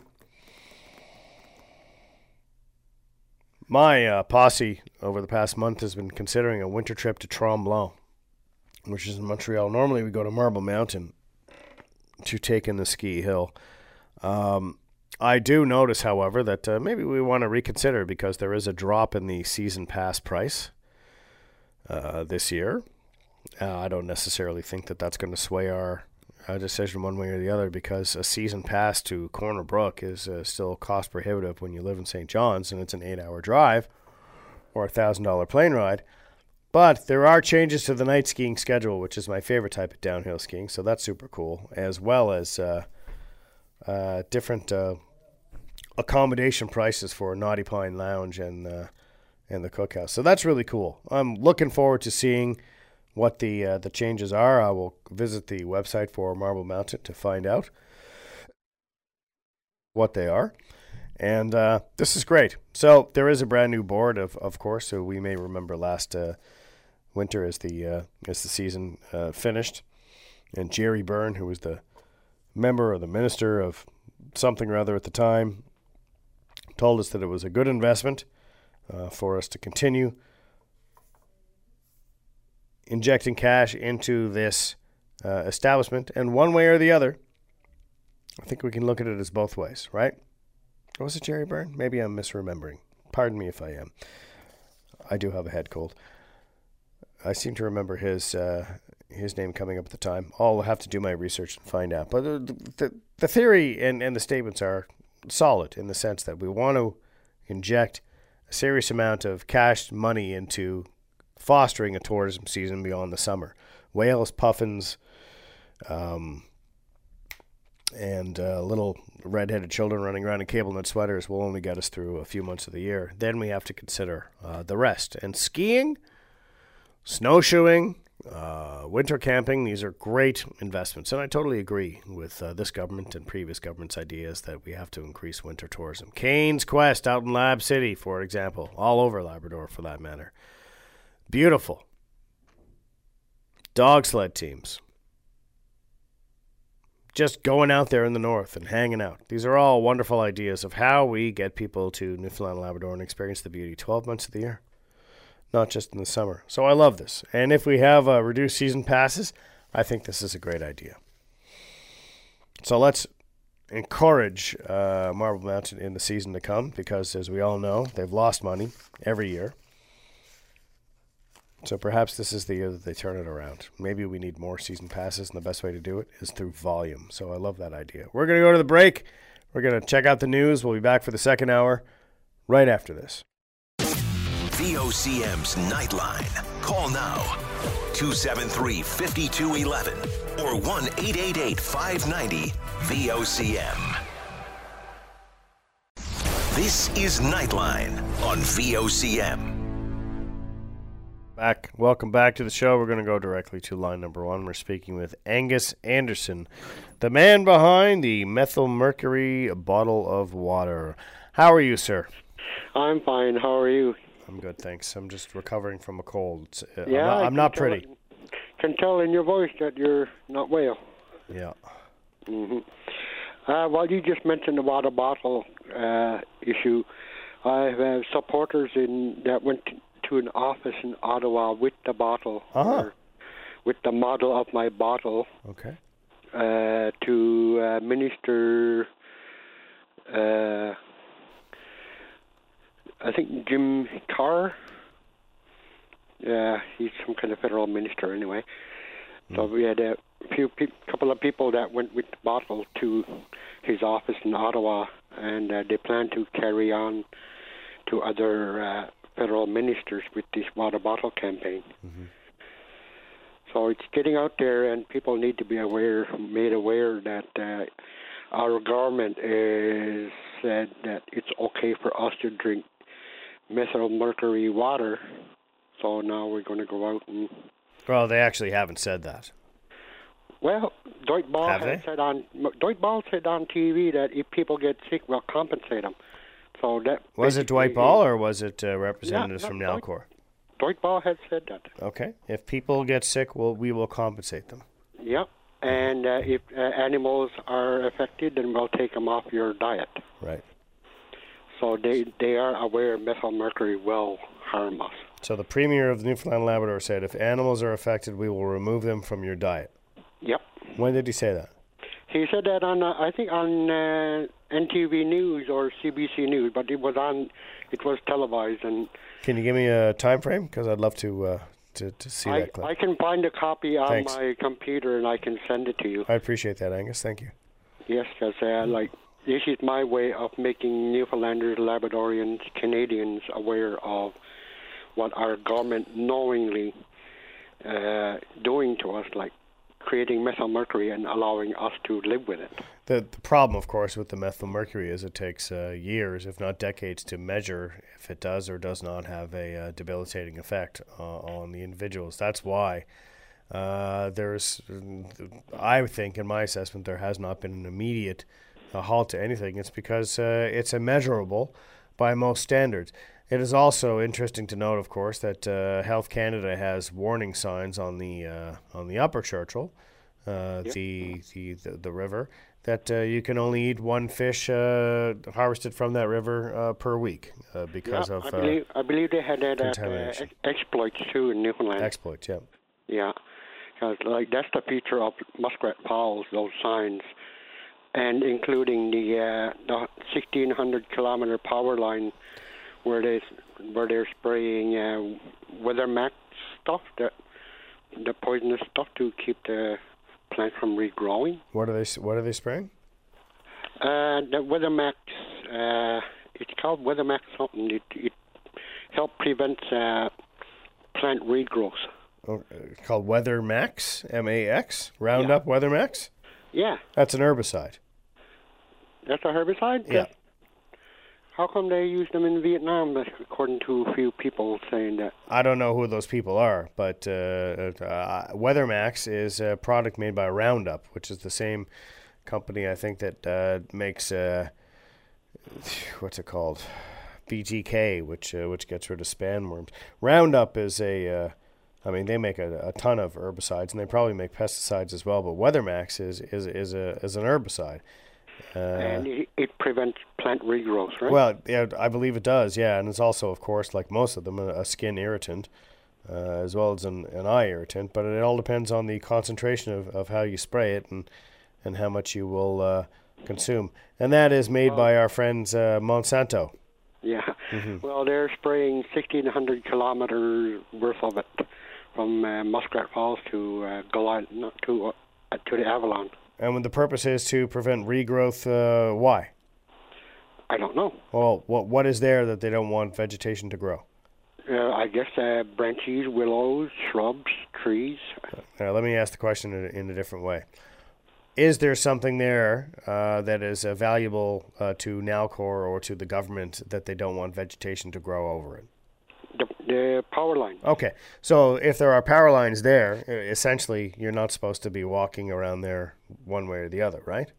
my posse over the past month has been considering a winter trip to Tremblant, which is in Montreal. Normally we go to Marble Mountain to take in the ski hill. I do notice, however, that maybe we want to reconsider because there is a drop in the season pass price this year. I don't necessarily think that that's going to sway our decision one way or the other, because a season pass to Corner Brook is still cost prohibitive when you live in St. John's and it's an 8-hour drive or a $1,000 plane ride. But there are changes to the night skiing schedule, which is my favorite type of downhill skiing, so that's super cool, as well as different accommodation prices for Naughty Pine Lounge and the Cookhouse. So that's really cool. I'm looking forward to seeing what the changes are. I will visit the website for Marble Mountain to find out what they are. And this is great. So there is a brand new board, of course. So we may remember last winter as the season finished, and Jerry Byrne, who was the member or the minister of something or other at the time, told us that it was a good investment for us to continue injecting cash into this establishment. And one way or the other, I think we can look at it as both ways, right? Or was it Jerry Byrne? Maybe I'm misremembering. Pardon me if I am. I do have a head cold. I seem to remember his name coming up at the time. I'll have to do my research and find out. But the theory and the statements are solid in the sense that we want to inject a serious amount of cash money into fostering a tourism season beyond the summer. Whales, puffins, and little red-headed children running around in cable knit sweaters will only get us through a few months of the year. Then we have to consider the rest. And skiing, snowshoeing, winter camping, these are great investments. And I totally agree with this government and previous government's ideas that we have to increase winter tourism. Cane's Quest out in Lab City, for example, all over Labrador for that matter. Beautiful. Dog sled teams. Just going out there in the north and hanging out. These are all wonderful ideas of how we get people to Newfoundland and Labrador and experience the beauty 12 months of the year, not just in the summer. So I love this. And if we have reduced season passes, I think this is a great idea. So let's encourage Marble Mountain in the season to come, because as we all know, they've lost money every year. So perhaps this is the year that they turn it around. Maybe we need more season passes, and the best way to do it is through volume. So I love that idea. We're going to go to the break. We're going to check out the news. We'll be back for the second hour right after this. VOCM's Nightline. Call now. 273-5211 or 1-888-590-VOCM. This is Nightline on VOCM. Welcome back to the show. We're going to go directly to line number one. We're speaking with Angus Anderson, the man behind the methyl mercury bottle of water. How are you, sir? I'm fine. How are you? I'm good, thanks. I'm just recovering from a cold. Yeah, I'm not pretty. Can tell in your voice that you're not well. Yeah. Mm-hmm. Well, you just mentioned the water bottle issue. I have supporters that went to an office in Ottawa with the bottle, or with the model of my bottle. Okay. To Minister, I think Jim Carr. He's some kind of federal minister anyway. So we had a couple of people that went with the bottle to his office in Ottawa, and they plan to carry on to other federal ministers with this water bottle campaign. Mm-hmm. So it's getting out there, and people need to be made aware that our government has said that it's okay for us to drink methyl mercury water. So now we're going to go out and... Well, they actually haven't said that. Well, Dwight Ball said on TV that if people get sick, we'll compensate them. So that was it Dwight Ball or was it representatives from Nalcor? Dwight Ball had said that. Okay. If people get sick, we will compensate them. Yep. And if animals are affected, then we'll take them off your diet. Right. So they are aware methyl mercury will harm us. So the Premier of Newfoundland and Labrador said, if animals are affected, we will remove them from your diet. Yep. When did he say that? He said that on, I think on NTV News or CBC News, but it was televised. And can you give me a time frame? Because I'd love to see that clip. I can find a copy on my computer and I can send it to you. I appreciate that, Angus. Thank you. Yes, because this is my way of making Newfoundlanders, Labradorians, Canadians aware of what our government knowingly doing to us, like creating methyl mercury and allowing us to live with it. The problem, of course, with the methyl mercury is it takes years, if not decades, to measure if it does or does not have a debilitating effect on the individuals. That's why I think, in my assessment, there has not been an immediate halt to anything. It's because it's immeasurable by most standards. It is also interesting to note, of course, that Health Canada has warning signs on the Upper Churchill, the river, that you can only eat one fish harvested from that river per week because of I believe they had that at Exploits too in Newfoundland. Exploits, yeah. Yeah, because that's the feature of Muskrat Falls, those signs, and including the 1,600-kilometer power line where they're spraying Weathermax stuff, the poisonous stuff to keep the plant from regrowing. What are they spraying? The Weathermax, it's called Weathermax something. It helps prevent plant regrowth. Oh, it's called Weathermax, M-A-X, Roundup Weathermax? Yeah. That's an herbicide. That's a herbicide? Yeah. How come they use them in Vietnam, according to a few people saying that? I don't know who those people are, but Weathermax is a product made by Roundup, which is the same company, I think, that makes, what's it called? BTK, which gets rid of spanworms. Roundup is they make a ton of herbicides, and they probably make pesticides as well, but Weathermax is an herbicide. And it prevents plant regrowth, right? Well, yeah, I believe it does, yeah. And it's also, of course, like most of them, a skin irritant, as well as an eye irritant. But it all depends on the concentration of how you spray it and how much you will consume. And that is made by our friends Monsanto. Yeah. Mm-hmm. Well, they're spraying 1,600 kilometers worth of it from Muskrat Falls to to the Avalon. And when the purpose is to prevent regrowth, why? I don't know. Well, what is there that they don't want vegetation to grow? I guess branches, willows, shrubs, trees. Now, let me ask the question in a different way. Is there something there that is valuable to Nalcor or to the government that they don't want vegetation to grow over it? The power line. Okay, so if there are power lines there, essentially you're not supposed to be walking around there one way or the other, right?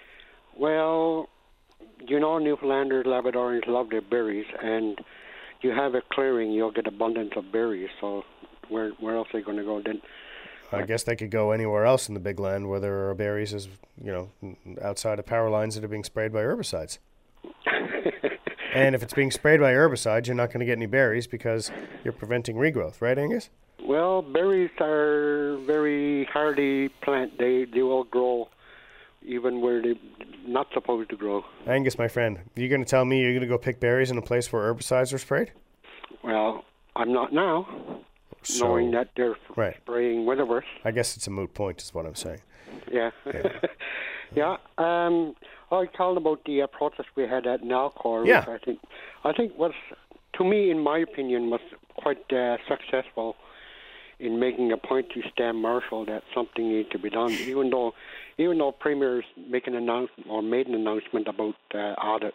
Well, Newfoundlanders, Labradorians love their berries, and you have a clearing, you'll get abundance of berries. So where else are they going to go? Then I guess they could go anywhere else in the big land where there are berries, as outside of power lines that are being sprayed by herbicides. And if it's being sprayed by herbicides, you're not going to get any berries because you're preventing regrowth, right, Angus? Well, berries are very hardy plant. They will grow even where they're not supposed to grow. Angus, my friend, you're going to tell me you're going to go pick berries in a place where herbicides are sprayed? Well, I'm not now, knowing that they're spraying Weatherworth. I guess it's a moot point is what I'm saying. Yeah. Yeah. I called about the protest we had at Nalcor, which I think was, to me, in my opinion, was quite successful in making a point to Stan Marshall that something needs to be done, even though Premier's made an announcement about audit.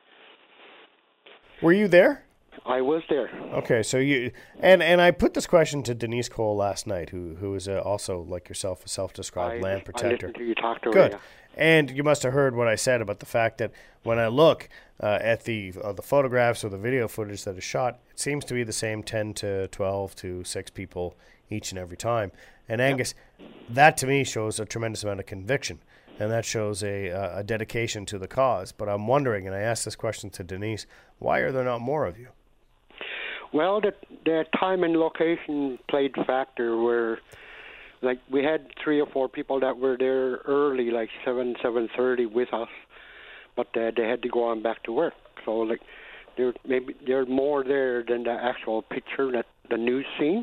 Were you there? I was there. Okay, so you and I put this question to Denise Cole last night, who is also, like yourself, a self-described land protector. I listened to you talk to her. Good. Yeah. And you must have heard what I said about the fact that when I look at the photographs or the video footage that is shot, it seems to be the same 10 to 12 to 6 people each and every time. And Angus, that to me shows a tremendous amount of conviction, and that shows a dedication to the cause. But I'm wondering, and I asked this question to Denise, why are there not more of you? Well, the time and location played factor where, like, we had 3 or 4 people that were there early, like 7:30 with us, but they had to go on back to work. So, like, there's more there than the actual picture that the news scene.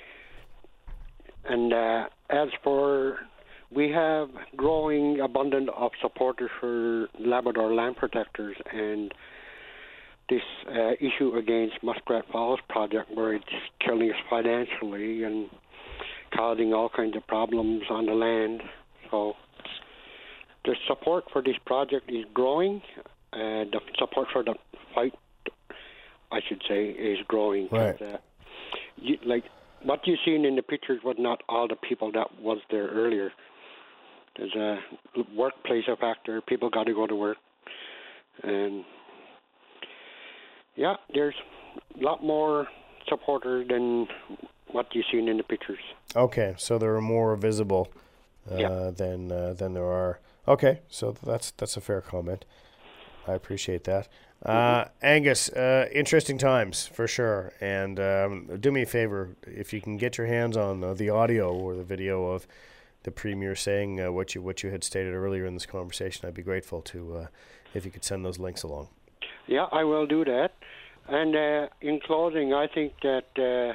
And as for, we have growing abundance of supporters for Labrador land protectors, and this issue against Muskrat Falls project, where it's killing us financially and causing all kinds of problems on the land. So the support for this project is growing, and the support for the fight, I should say, is growing. Right. Like, what you've seen in the pictures was not all the people that was there earlier. There's a workplace factor. People got to go to work. And yeah, there's a lot more supporters than what you've seen in the pictures. Okay, so there are more visible than there are. Okay, so that's a fair comment. I appreciate that. Angus, interesting times for sure. And do me a favor, if you can get your hands on the audio or the video of the Premier saying what you had stated earlier in this conversation, I'd be grateful to if you could send those links along. Yeah, I will do that. And in closing, I think that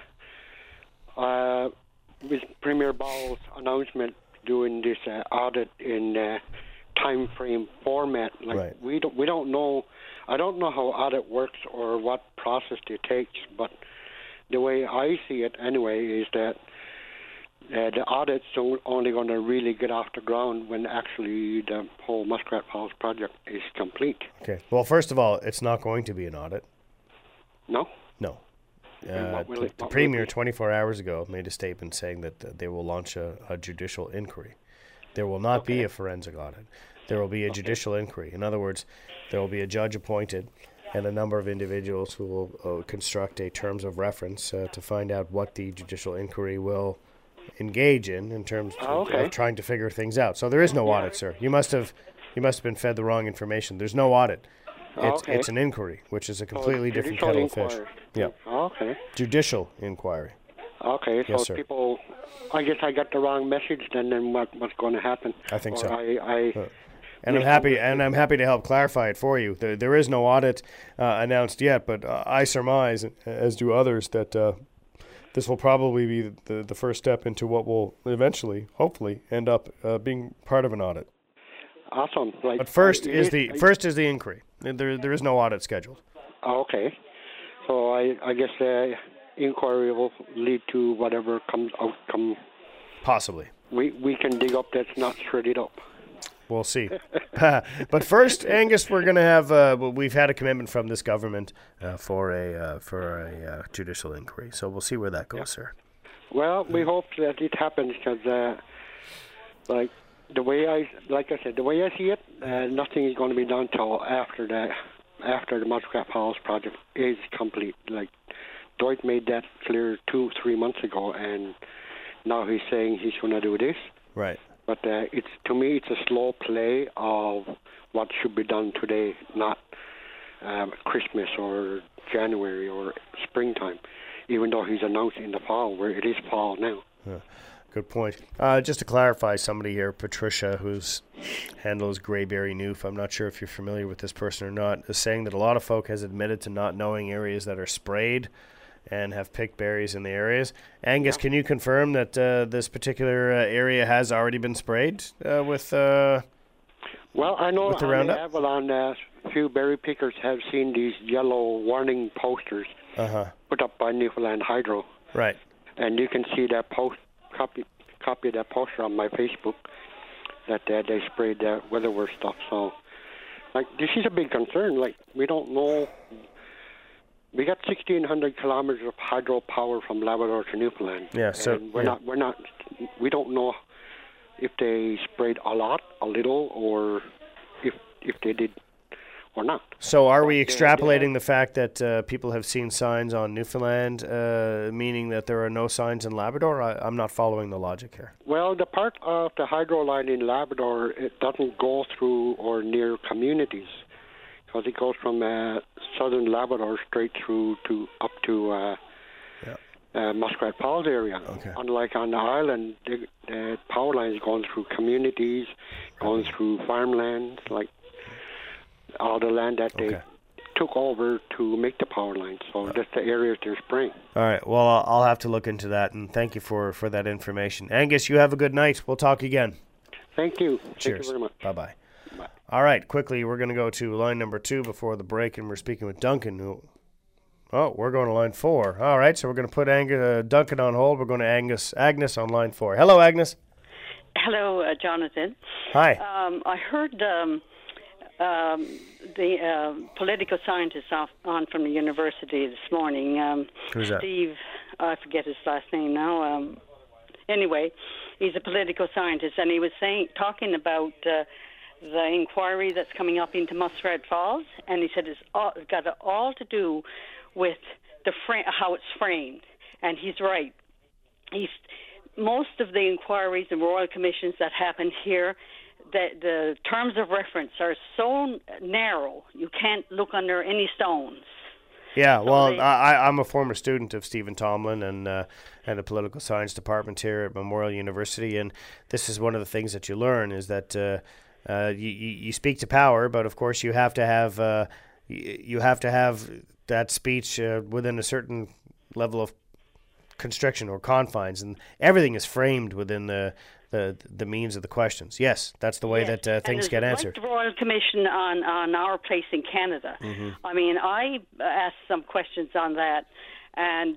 with Premier Ball's announcement doing this audit in time frame format, like, right. we don't know. I don't know how audit works or what process it takes, but the way I see it anyway is that the audit's only going to really get off the ground when actually the whole Muskrat Falls project is complete. Okay. Well, first of all, it's not going to be an audit. No? No. The Premier 24 hours ago made a statement saying that they will launch a judicial inquiry. There will not be a forensic audit. There will be a judicial inquiry. In other words, there will be a judge appointed and a number of individuals who will construct a terms of reference to find out what the judicial inquiry will engage in terms of trying to figure things out. So there is no audit, sir. You must have been fed the wrong information. There's no audit. It's an inquiry, which is a completely different kettle of fish. Yeah. Okay. Judicial inquiry. Okay, so yes, people, I guess I got the wrong message then what's going to happen? I think so. And I'm happy to help clarify it for you. There is no audit announced yet, but I surmise, as do others, that this will probably be the first step into what will eventually, hopefully, end up being part of an audit. Awesome. But first is the inquiry. There is no audit scheduled. Okay, so I guess the inquiry will lead to whatever comes outcome. Possibly. We can dig up that's not shredded up. We'll see. But first, Angus, we're going to have we've had a commitment from this government for a judicial inquiry. So we'll see where that goes, sir. Well, we hope that it happens because, the way I see it, nothing is going to be done till after the Muskrat Falls project is complete. Like, Dwight made that clear 2-3 months ago, and Now he's saying he's going to do this. Right. But it's to me, it's a slow play of what should be done today, not Christmas or January or springtime, even though he's announced in the fall, where it is fall now. Yeah. Good point. Just to clarify, somebody here, Patricia, whose handle is Grayberry Noof, I'm not sure if you're familiar with this person or not, is saying that a lot of folk has admitted to not knowing areas that are sprayed and have picked berries in the areas. Angus, can you confirm that this particular area has already been sprayed with Well, I know with the on Roundup? the Avalon, a few berry pickers have seen these yellow warning posters put up by Newfoundland Hydro. Right. And you can see that copy of that poster on my Facebook that they sprayed that weatherware stuff. So, like, this is a big concern. Like, we don't know. We got 1,600 kilometers of hydropower from Labrador to Newfoundland. Yeah. So and we don't know if they sprayed a lot, a little, or if they did or not. So are we extrapolating the fact that people have seen signs on Newfoundland, meaning that there are no signs in Labrador? I'm not following the logic here. Well, the part of the hydro line in Labrador, it doesn't go through or near communities, because it goes from southern Labrador straight through to up to Muskrat Falls area. Okay. Unlike on the island, the power lines going through communities, going through farmlands, like all the land that they took over to make the power lines. So that's the areas they're spraying. All right. Well, I'll have to look into that, and thank you for that information. Angus, you have a good night. We'll talk again. Thank you. Cheers. Thank you very much. Bye-bye. Bye. All right. Quickly, we're going to go to line number 2 before the break, and we're speaking with Duncan. We're going to line 4. All right. So we're going to put Duncan on hold. We're going to Agnes on line 4. Hello, Agnes. Hello, Jonathan. Hi. I heard the political scientist on from the university this morning. Who's that? Steve, I forget his last name now. Anyway, he's a political scientist, and he was talking about the inquiry that's coming up into Muskrat Falls, and he said it's got all to do with how it's framed, and he's right. Most of the inquiries and royal commissions that happen here, the terms of reference are so narrow, you can't look under any stones. Yeah, well, I'm a former student of Stephen Tomlin and the political science department here at Memorial University, and this is one of the things that you learn is that you speak to power, but of course you have to have that speech within a certain level of constriction or confines, and everything is framed within the means of the questions. Yes, that's the way that things get answered. Like the Royal Commission on our place in Canada. Mm-hmm. I mean, I asked some questions on that, and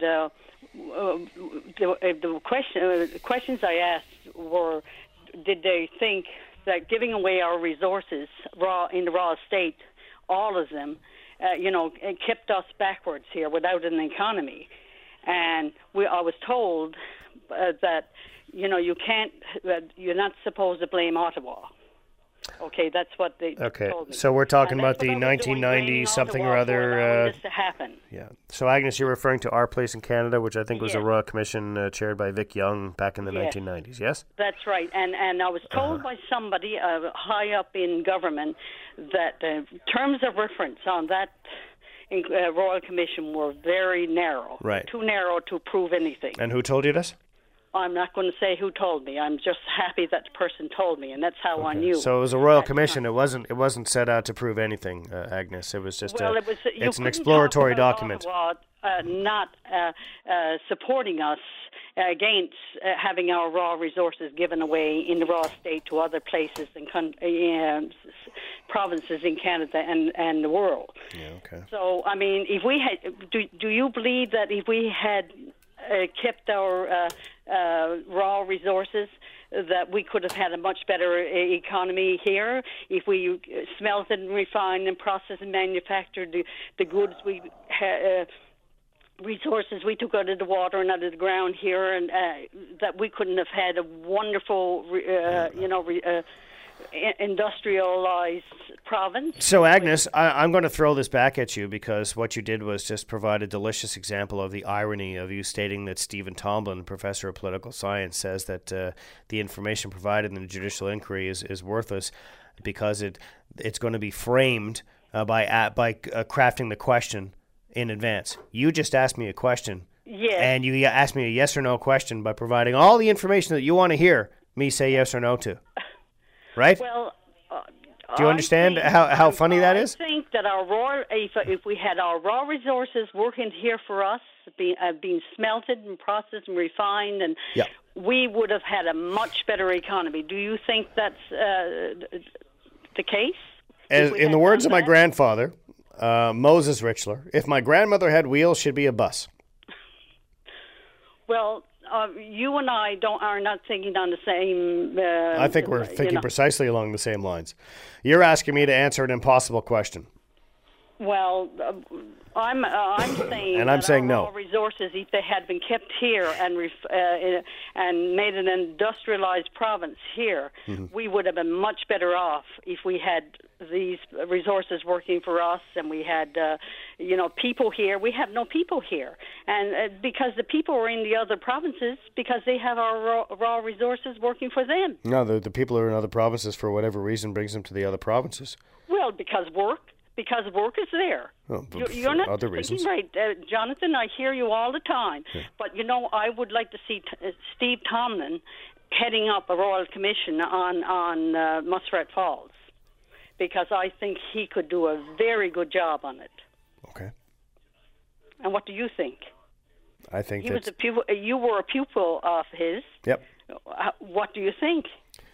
the questions I asked were, did they think that giving away our resources in the raw state, all of them, it kept us backwards here without an economy? And I was told that, you can't, you're not supposed to blame Ottawa. Okay, that's what they told me. So we're talking about the 1990 something or other. This to happen. Yeah. So Agnes, you're referring to Our Place in Canada, which I think was a Royal Commission chaired by Vic Young back in the 1990s. Yes. That's right. And I was told by somebody high up in government that the terms of reference on that Royal Commission were very narrow. Right. Too narrow to prove anything. And who told you this? I'm not going to say who told me. I'm just happy that the person told me, and that's how I knew. So it was a Royal Commission. It wasn't set out to prove anything, Agnes. It was just it's an exploratory document. Ottawa, not supporting us against having our raw resources given away in the raw state to other places and provinces in Canada and the world. Yeah. Okay. So I mean, if we had, do you believe that if we had kept our raw resources, that we could have had a much better economy here if we smelted and refined and processed and manufactured the goods we resources we took out of the water and out of the ground here, and that we couldn't have had a wonderful industrialized province. So, Agnes, I'm going to throw this back at you because what you did was just provide a delicious example of the irony of you stating that Stephen Tomlin, professor of political science, says that the information provided in the judicial inquiry is worthless because it's going to be framed by crafting the question in advance. You just asked me a question. Yes. And you asked me a yes or no question by providing all the information that you want to hear me say yes or no to. Right? Well, do you understand how funny that is? I think that if we had our raw resources working here for us, being smelted and processed and refined, and we would have had a much better economy. Do you think that's the case? In the words of my grandfather, Moses Richler, if my grandmother had wheels, she'd be a bus. Well, you and I are not thinking on the same... I think we're thinking precisely along the same lines. You're asking me to answer an impossible question. Well, I'm saying... And I'm saying no. Raw resources, if they had been kept here and made an industrialized province here, we would have been much better off if we had these resources working for us and we had, people here. We have no people here. And because the people are in the other provinces because they have our raw resources working for them. No, the people are in other provinces for whatever reason brings them to the other provinces. Well, because work is there. Oh, You're not other thinking reasons. right, Jonathan. I hear you all the time. Yeah. But, I would like to see Steve Tomlin heading up a Royal Commission on Muspratt Falls because I think he could do a very good job on it. Okay. And what do you think? I think you were a pupil of his. Yep. What do you think?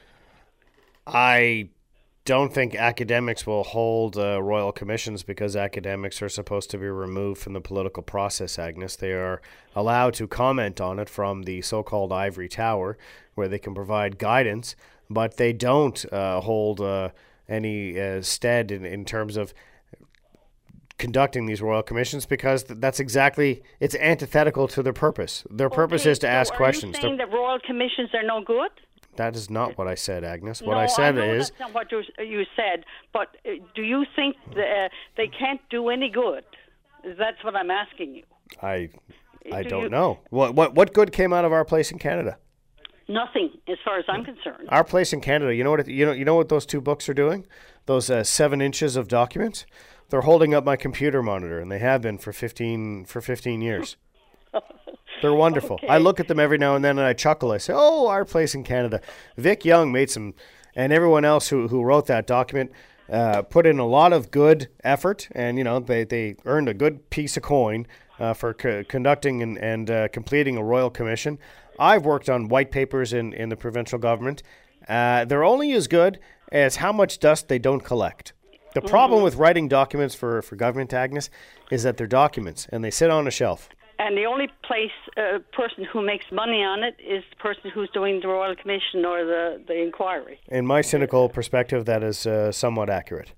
I don't think academics will hold royal commissions because academics are supposed to be removed from the political process, Agnes. They are allowed to comment on it from the so-called ivory tower where they can provide guidance, but they don't hold any stead in terms of conducting these royal commissions because it's antithetical to their purpose. Their purpose is to ask questions. Are you saying that royal commissions are no good? That is not what I said, Agnes. What I said is... that's not what you said, but do you think they can't do any good? That's what I'm asking you. I don't know. What good came out of Our Place in Canada? Nothing, as far as I'm concerned. Our Place in Canada, you know what those two books are doing? Those 7 inches of documents? They're holding up my computer monitor, and they have been for 15 years. They're wonderful. Okay. I look at them every now and then and I chuckle. I say, oh, Our Place in Canada. Vic Young made some, and everyone else who wrote that document put in a lot of good effort, and they earned a good piece of coin for conducting and completing a royal commission. I've worked on white papers in the provincial government. They're only as good as how much dust they don't collect. The problem with writing documents for government, Agnes, is that they're documents and they sit on a shelf. And the only person who makes money on it is the person who's doing the Royal Commission or the inquiry. In my cynical perspective, that is somewhat accurate.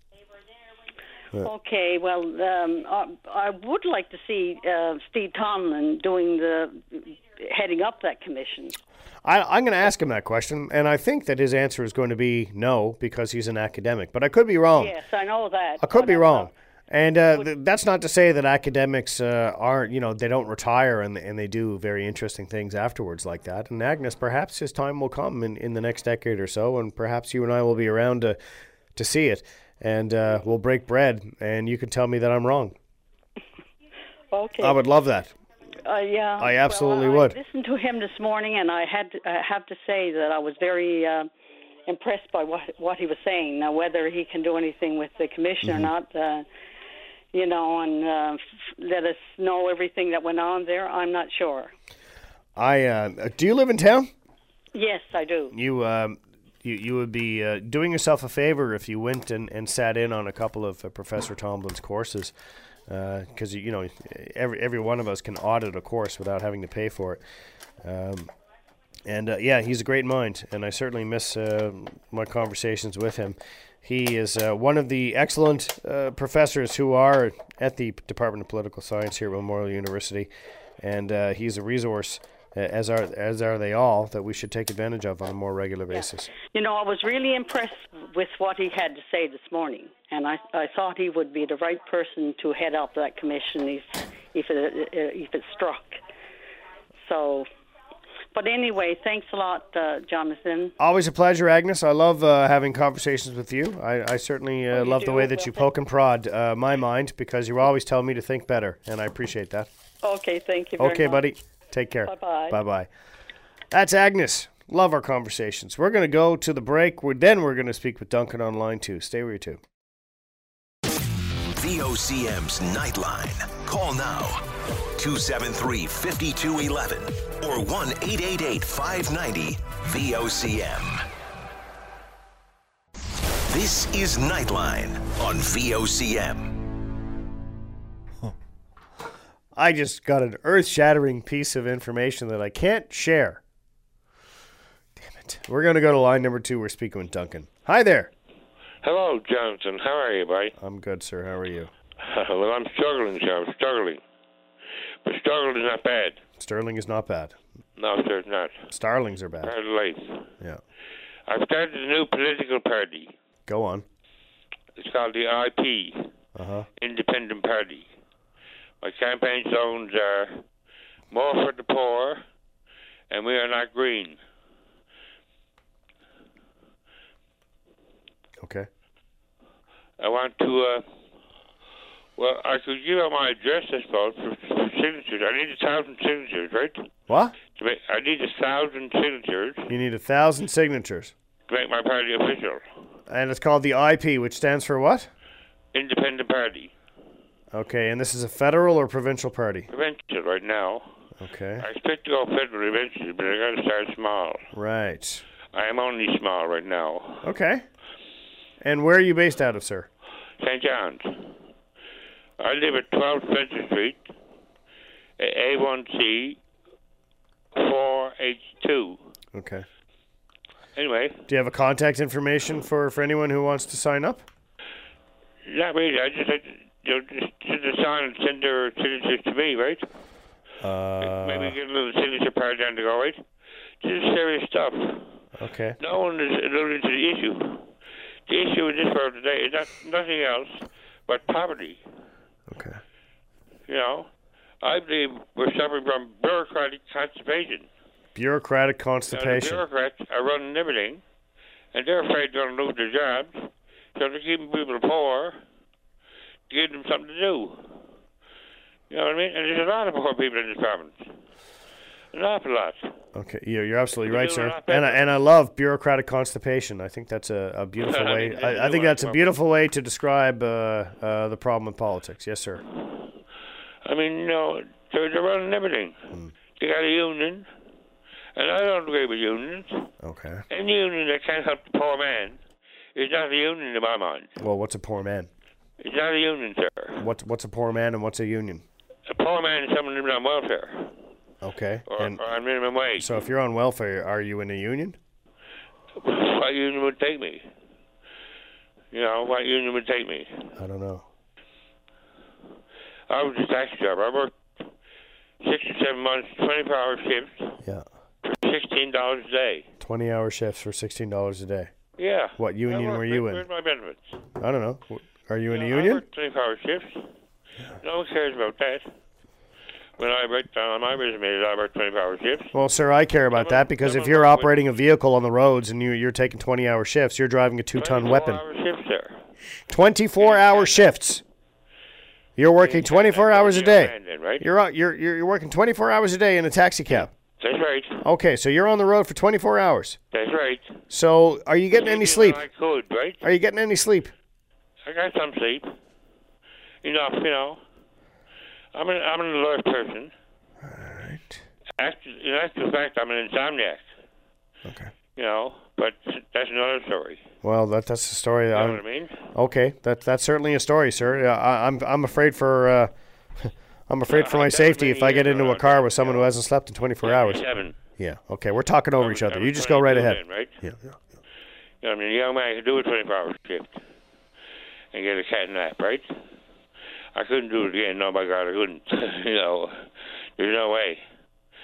Okay, well, I would like to see Steve Tomlin heading up that commission. I'm going to ask him that question, and I think that his answer is going to be no because he's an academic. But I could be wrong. Yes, I know that. I could be wrong. And that's not to say that academics aren't, they don't retire and they do very interesting things afterwards like that. And Agnes, perhaps his time will come in the next decade or so, and perhaps you and I will be around to see it. And we'll break bread, and you can tell me that I'm wrong. Okay. I would love that. Yeah. I absolutely would. would. I listened to him this morning, and I have to say that I was very impressed by what he was saying. Now, whether he can do anything with the commission or not, and let us know everything that went on there, I'm not sure. Do you live in town? Yes, I do. You would be doing yourself a favor if you went and sat in on a couple of Professor Tomlin's courses, because every one of us can audit a course without having to pay for it. He's a great mind, and I certainly miss my conversations with him. He is one of the excellent professors who are at the Department of Political Science here at Memorial University, and he's a resource as are they all, that we should take advantage of on a more regular basis. You know, I was really impressed with what he had to say this morning, and I thought he would be the right person to head up that commission if it struck. So, but anyway, thanks a lot, Jonathan. Always a pleasure, Agnes. I love having conversations with you. I certainly love the way that you poke and prod my mind, because you always tell me to think better, and I appreciate that. Okay, thank you very much. Okay, buddy. Take care. Bye-bye. Bye-bye. That's Agnes. Love our conversations. We're going to go to the break. Then we're going to speak with Duncan on line 2. Stay where you two. VOCM's Nightline. Call now. 273-5211 or 1-888-590-VOCM. This is Nightline on VOCM. I just got an earth-shattering piece of information that I can't share. Damn it. We're going to go to line number 2. We're speaking with Duncan. Hi there. Hello, Jonathan. How are you, buddy? I'm good, sir. How are you? Well, I'm struggling, sir. I'm struggling. But struggling is not bad. Sterling is not bad. No, sir, it's not. Starlings are bad. Part of life. Yeah. I've started a new political party. Go on. It's called the IP, Independent Party. My campaign slogans are more for the poor, and we are not green. Okay. I want to, well, I could give out my address, I suppose, for signatures. I need 1,000 signatures, right? What? I need 1,000 signatures. You need 1,000 signatures. To make my party official. And it's called the IP, which stands for what? Independent Party. Okay, and this is a federal or provincial party? Provincial right now. Okay. I expect to go federal eventually, but I got to start small. Right. I am only small right now. Okay. And where are you based out of, sir? St. John's. I live at 12 Spencer Street, A1C 4H2. Okay. Anyway. Do you have a contact information for anyone who wants to sign up? Not really. I just like to sign and send their signatures to me, right? Maybe get a little signature part down to go, right? Just serious stuff. Okay. No one is alluding to the issue. The issue in this world today is nothing else but poverty. Okay. You know, I believe we're suffering from bureaucratic constipation. Bureaucratic constipation. The bureaucrats are running everything, and they're afraid they're going to lose their jobs, so they're keeping people poor to give them something to do. You know what I mean? And there's a lot of poor people in this province. An awful lot. Okay, you're absolutely right, sir. And I love bureaucratic constipation. I think that's a beautiful way. I think that's a beautiful way to describe the problem with politics. Yes, sir. I mean, you know, they're running everything. They got a union, and I don't agree with unions. Okay. Any union that can't help the poor man is not a union in my mind. Well, what's a poor man? It's not a union, sir. What's a poor man and what's a union? A poor man is someone living on welfare. Okay. Or on minimum wage. So if you're on welfare, are you in a union? What union would take me? You know, what union would take me? I don't know. I was a taxi driver. I worked 6 or 7 months, 24-hour shifts. Yeah. For $16 a day. 20-hour shifts for $16 a day. Yeah. What union were you in? Where's my benefits? I don't know. Are you in a union? I work 24-hour shifts. Yeah. No one cares about that. When I write down on my resume that I work 24-hour shifts. Well, sir, I care about that because if you're operating a vehicle on the roads and you're taking 20-hour shifts, you're driving a 2-ton weapon. 24-hour shifts, sir. 24-hour shifts. You're working 24 hours a day. Then, right? You're working 24 hours a day in a taxi cab. That's right. Okay, so you're on the road for 24 hours. That's right. So are you getting any sleep? I could, right? Are you getting any sleep? I got some sleep. Enough, you know. I'm an alert person. All right. In actual fact, I'm an insomniac. Okay. You know, but that's another story. Well, that's a story. You know what I mean? Okay, that's certainly a story, sir. I'm afraid for my safety if I get into a car with someone who hasn't slept in 24 hours. 7. Yeah. Okay, we're talking over each other. You just go right ahead. Then, right? Yeah. You know, I mean, a young man could do a 24-hour shift and get a cat nap, right? I couldn't do it again. No, my God, I couldn't. You know, there's no way.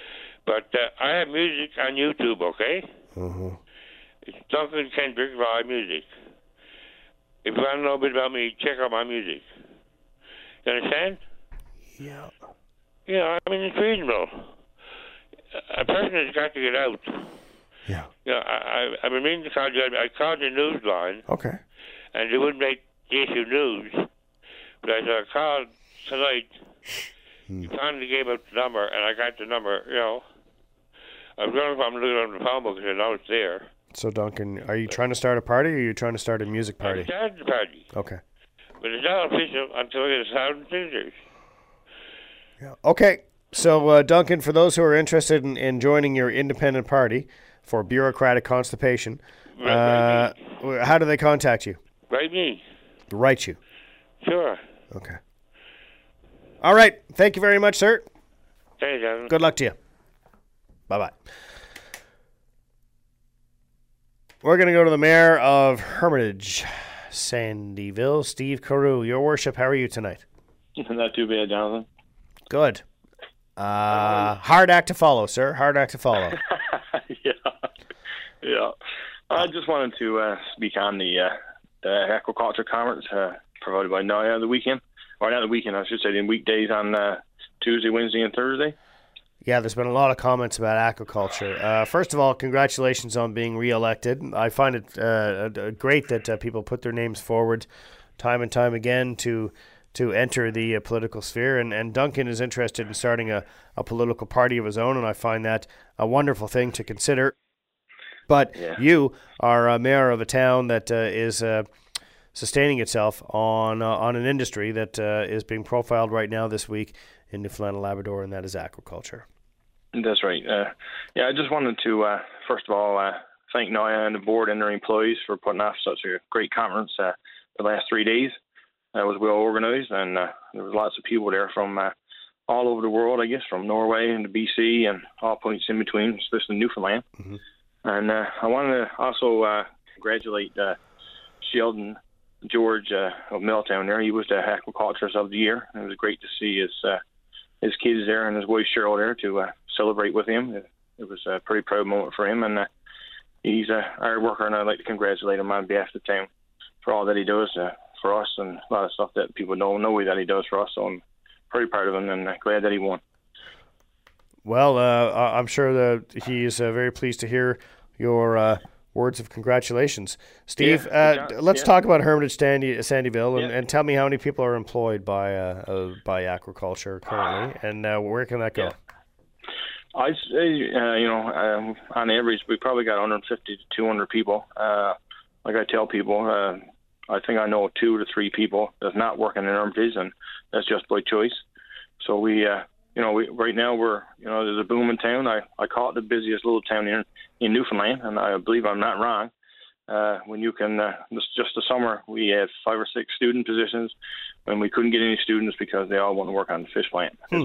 But I have music on YouTube, okay? Mm-hmm. It's Duncan Kendrick Live Music. If you want to know a bit about me, check out my music. You understand? Yeah. Yeah, I mean, it's reasonable. A person has got to get out. Yeah. Yeah, I've been meaning to call you. I called the news line. Okay. And they wouldn't make the issue news. But I said, I called tonight. You finally gave out the number, and I got the number, you know. I was wondering if I'm looking on the phone book, because I know it's there. So, Duncan, are you trying to start a party, or are you trying to start a music party? I started the party. Okay. But it's not official until I get 1,000 visitors. Yeah. Okay. So, Duncan, for those who are interested in joining your independent party for bureaucratic constipation, Right how do they contact you? Write me. Write you. Sure. Okay. All right. Thank you very much, sir. Thanks, Jonathan. Good luck to you. Bye-bye. We're going to go to the mayor of Hermitage, Sandyville, Steve Carew. Your worship, how are you tonight? Not too bad, Jonathan. Good. Hard act to follow, sir. Hard act to follow. Yeah. I just wanted to speak on the aquaculture conference provided by NOIA the weekend. Or not the weekend, I should say, the weekdays on Tuesday, Wednesday, and Thursday. Yeah, there's been a lot of comments about aquaculture. First of all, congratulations on being reelected. I find it great that people put their names forward time and time again to enter the political sphere. And Duncan is interested in starting a political party of his own, and I find that a wonderful thing to consider. But you are a mayor of a town that is sustaining itself on an industry that is being profiled right now this week in Newfoundland and Labrador, and that is aquaculture. That's right. I just wanted to, first of all, thank NOIA and the board and their employees for putting off such a great conference the last 3 days. It was well organized, and there was lots of people there from all over the world, I guess, from Norway and BC and all points in between, especially Newfoundland. Mm-hmm. And I wanted to also congratulate Sheldon George of Milltown there. He was the aquaculturist of the year. It was great to see his kids there and his wife Cheryl there to celebrate with him. It was a pretty proud moment for him, and he's a hard worker, and I'd like to congratulate him on behalf of the town for all that he does for us and a lot of stuff that people don't know that he does for us. So I'm pretty proud of him and glad that he won. Well, I'm sure that he is very pleased to hear your words of congratulations. Steve, let's talk about Hermitage Sandyville and tell me how many people are employed by aquaculture currently, and where can that go? Yeah. I'd say, on average, we probably got 150 to 200 people. Like I tell people, I think I know 2 to 3 people that's not working in Hermitage, and that's just by choice. So we right now we're, there's a boom in town. I call it the busiest little town here in Newfoundland, and I believe I'm not wrong. When you can, just the summer, we had 5 or 6 student positions when we couldn't get any students because they all want to work on the fish plant. It's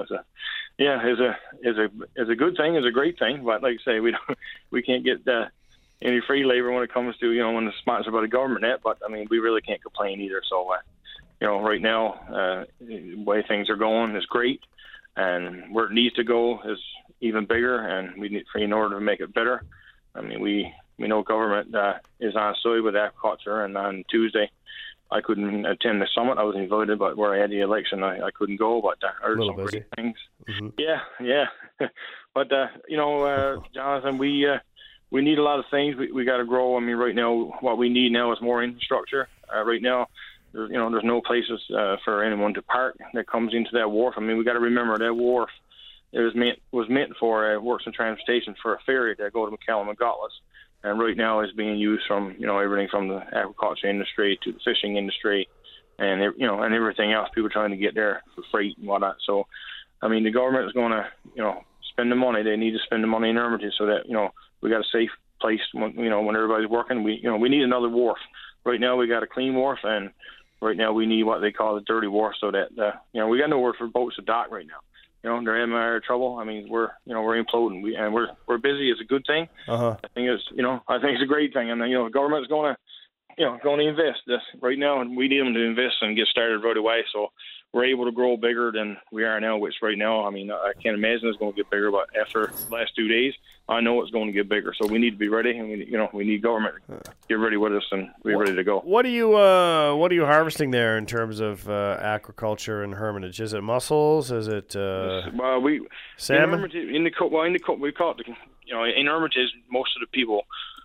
a good thing, it's a great thing, but like I say, we can't get any free labor when it comes to, when it's sponsored by the government. But I mean, we really can't complain either. So, right now, the way things are going is great. And where it needs to go is even bigger, and we need, in order to make it better. I mean, we know government is on side with aquaculture, and on Tuesday, I couldn't attend the summit. I was invited, but where I had the election, I couldn't go. But I heard some great things. Mm-hmm. Yeah. But Jonathan, we need a lot of things. We got to grow. I mean, right now, what we need now is more infrastructure. Right now, there's no places for anyone to park that comes into that wharf. I mean, we got to remember that wharf was meant for Works and Transportation for a ferry that go to McCallum and Gotlas, and right now is being used from everything from the aquaculture industry to the fishing industry, and and everything else. People trying to get there for freight and whatnot. So, I mean, the government is going to spend the money. They need to spend the money in Hermitage so that we got a safe place when everybody's working. We need another wharf. Right now we got a clean wharf, and right now we need what they call the dirty wharf, so that we got nowhere for boats to dock right now. They're having our trouble. I mean, we're imploding. We're busy. It's a good thing. Uh-huh. I think it's a great thing, and the government's going to going to invest right now, and we need them to invest and get started right away. So we're able to grow bigger than we are now, which right now, I mean, I can't imagine it's going to get bigger, but after the last 2 days, I know it's going to get bigger. So we need to be ready, and we need government to get ready with us and be ready to go. What are you harvesting there in terms of aquaculture and hermitage? Is it mussels? Is it salmon? In Hermitage, most of the people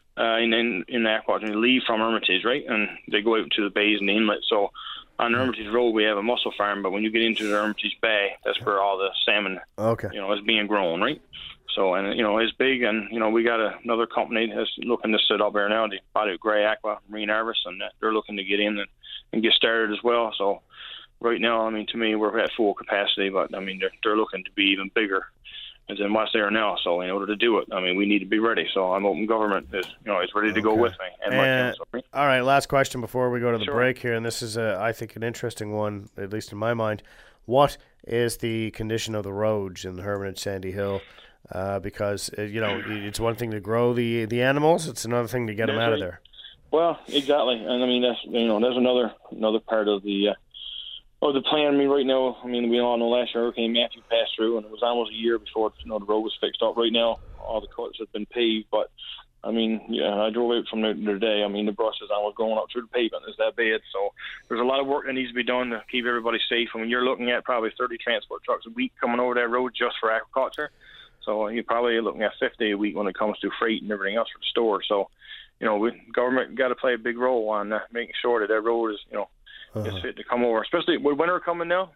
in aquaculture leave from Hermitage, right, and they go out to the bays and the inlets. So on Hermitage Road, we have a mussel farm, but when you get into the Hermitage Bay, that's where all the salmon, is being grown, right? So, and it's big, and we got another company that's looking to set up there now. They bought out Grey Aqua Marine Harvest, and they're looking to get in and get started as well. So, right now, I mean, to me, we're at full capacity, but I mean, they're looking to be even bigger than what's there now. So, in order to do it, I mean, we need to be ready. So, I'm hoping government is ready to go with me. And my council, right? All right, last question before we go to the Sure. break here, and this is, I think, an interesting one, at least in my mind. What is the condition of the roads in the Hermitage Sandy Hill? Because it's one thing to grow the animals; it's another thing to get them out of there. Well, exactly, and I mean that's another part of the plan. I mean, right now, I mean, we all know last year Hurricane Matthew passed through, and it was almost a year before the road was fixed up. Right now, all the cuts have been paved, but I mean, I drove out from there today. I mean, the brush is almost going up through the pavement. It's that bad. So there's a lot of work that needs to be done to keep everybody safe. I mean, you're looking at probably 30 transport trucks a week coming over that road just for agriculture. So you're probably looking at 50 a week when it comes to freight and everything else for the store. So, government got to play a big role on making sure that road is, is fit to come over. Especially with winter coming now,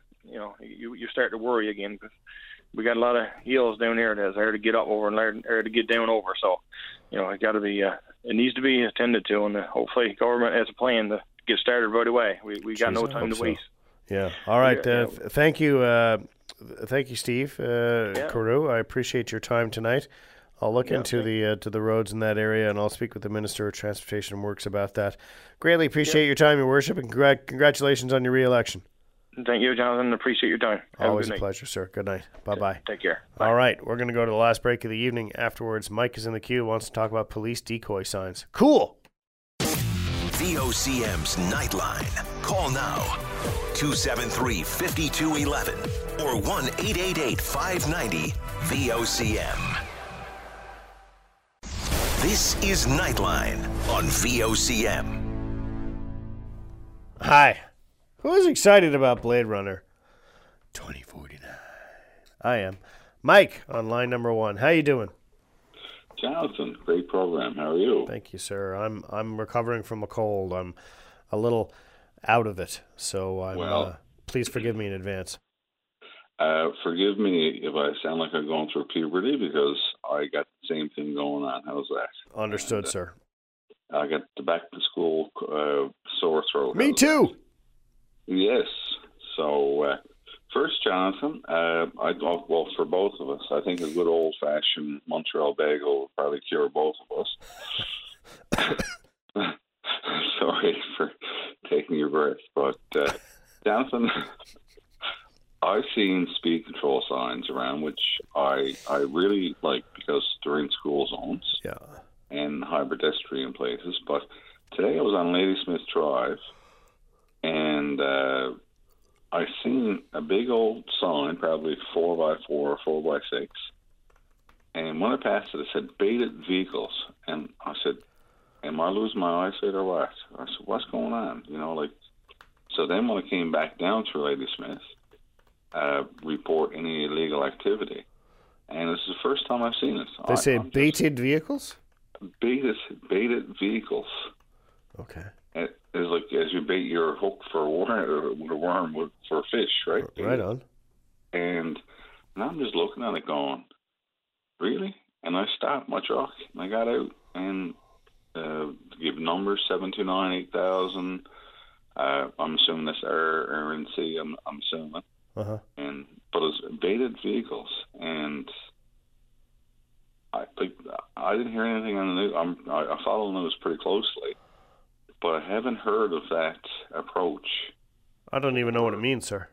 you start to worry again. We got a lot of hills down here that's hard to get up over and hard to get down over. So, it got to be, it needs to be attended to, and hopefully government has a plan to get started right away. We got no time to waste. Yeah. All right. Thank you. Thank you, Steve Carew. I appreciate your time tonight. I'll look into the roads in that area, and I'll speak with the Minister of Transportation and Works about that. Greatly appreciate your time, Your Worship, and congratulations on your re-election. Thank you, Jonathan. Appreciate your time. Always a pleasure, sir. Good night. Bye-bye. Take care. Bye. All right. We're going to go to the last break of the evening. Afterwards, Mike is in the queue, wants to talk about police decoy signs. Cool. VOCM's Nightline. Call now. 273-5211 or 1-888-590-VOCM. This is Nightline on VOCM. Hi. Who is excited about Blade Runner 2049? I am. Mike on line number 1. How you doing? Jonathan, great program. How are you? Thank you, sir. I'm recovering from a cold. I'm a little out of it, so please forgive me in advance. Forgive me if I sound like I'm going through puberty because I got the same thing going on. How's that? Understood, sir. I got the back to school sore throat. Me too. Yes. So first, Jonathan, well, for both of us, I think a good old-fashioned Montreal bagel would probably cure both of us. Sorry for taking your breath, but Jonathan, I've seen speed control signs around, which I really like because they're in school zones and high pedestrian places. But today I was on Ladysmith Drive, and I seen a big old sign, probably 4x4 or 4x6, and when I passed it, it said baited vehicles, and I said, am I losing my eyesight or what? I said, what's going on? So then when I came back down through Ladysmith, report any illegal activity, and this is the first time I've seen it. They say baited vehicles? Baited vehicles. Okay. It's like as you bait your hook for a worm for a fish, right? Right on. And I'm just looking at it going, really? And I stopped my truck and I got out and give numbers 729 8000. I'm assuming that's RNC. I'm assuming. But it's baited vehicles, and I didn't hear anything on the news. I follow the news pretty closely, but I haven't heard of that approach. I don't even know what it means, sir.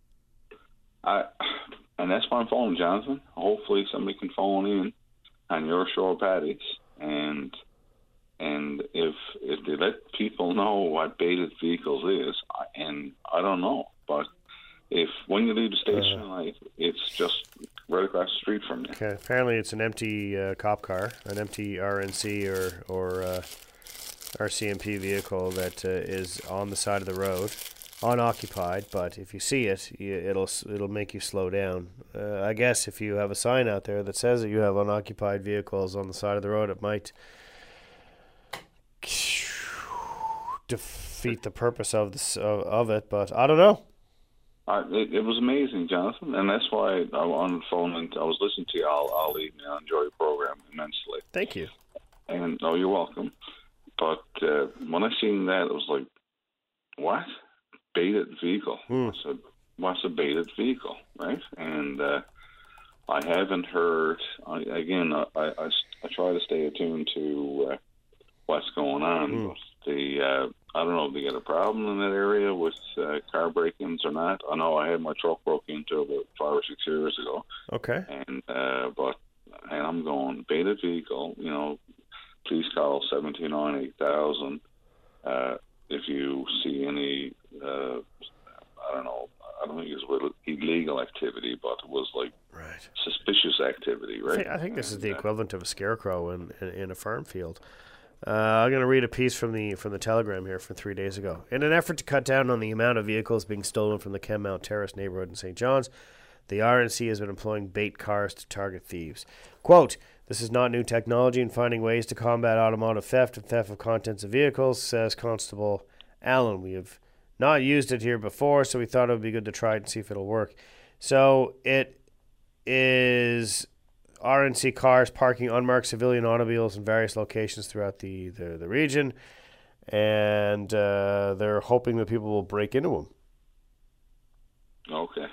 And that's why I'm phoning, Jonathan. Hopefully somebody can phone in on your show, Paddy's, and And if they let people know what baited vehicles is, and I don't know, but if when you leave the station at night, it's just right across the street from you. Okay. Apparently, it's an empty cop car, an empty RNC or RCMP vehicle that is on the side of the road, unoccupied. But if you see it, it'll make you slow down. I guess if you have a sign out there that says that you have unoccupied vehicles on the side of the road, it might defeat the purpose of it. But I don't know. It was amazing, Jonathan, and that's why I was on the phone and I was listening to you all evening. I enjoy your program immensely. Thank you. And you're welcome. But when I seen that, it was like, what? Baited vehicle? I said, what's a baited vehicle, right? And I haven't heard. I try to stay attuned to what's going on. But I don't know if they got a problem in that area with car break-ins or not. I know I had my truck broken into about 5 or 6 years ago. Okay. And I'm going baited vehicle. You know, please call 729-8000 if you see any. I don't know. I don't think it was illegal activity, but it was like suspicious activity, right? I think this is the equivalent of a scarecrow in a farm field. I'm going to read a piece from the Telegram here from 3 days ago. In an effort to cut down on the amount of vehicles being stolen from the Kenmount Terrace neighborhood in St. John's, the RNC has been employing bait cars to target thieves. Quote, "This is not new technology in finding ways to combat automotive theft and theft of contents of vehicles," says Constable Allen. "We have not used it here before, so we thought it would be good to try it and see if it'll work." So it is RNC cars parking unmarked civilian automobiles in various locations throughout the region, and they're hoping that people will break into them. Okay.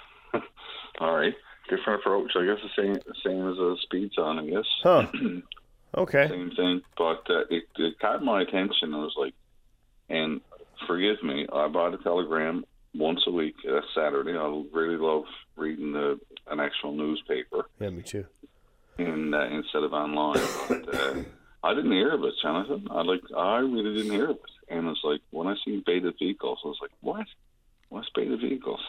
All right. Different approach. I guess the same as a speed sign, I guess. Huh. Okay. Same thing. But it caught my attention. I was like, and forgive me, I buy the Telegram once a week. That's Saturday. I really love reading an actual newspaper. Yeah, me too. Instead of online. But I didn't hear of it, Jonathan. I really didn't hear of it. And it's like, when I see baited vehicles, I was like, what? What's baited vehicles?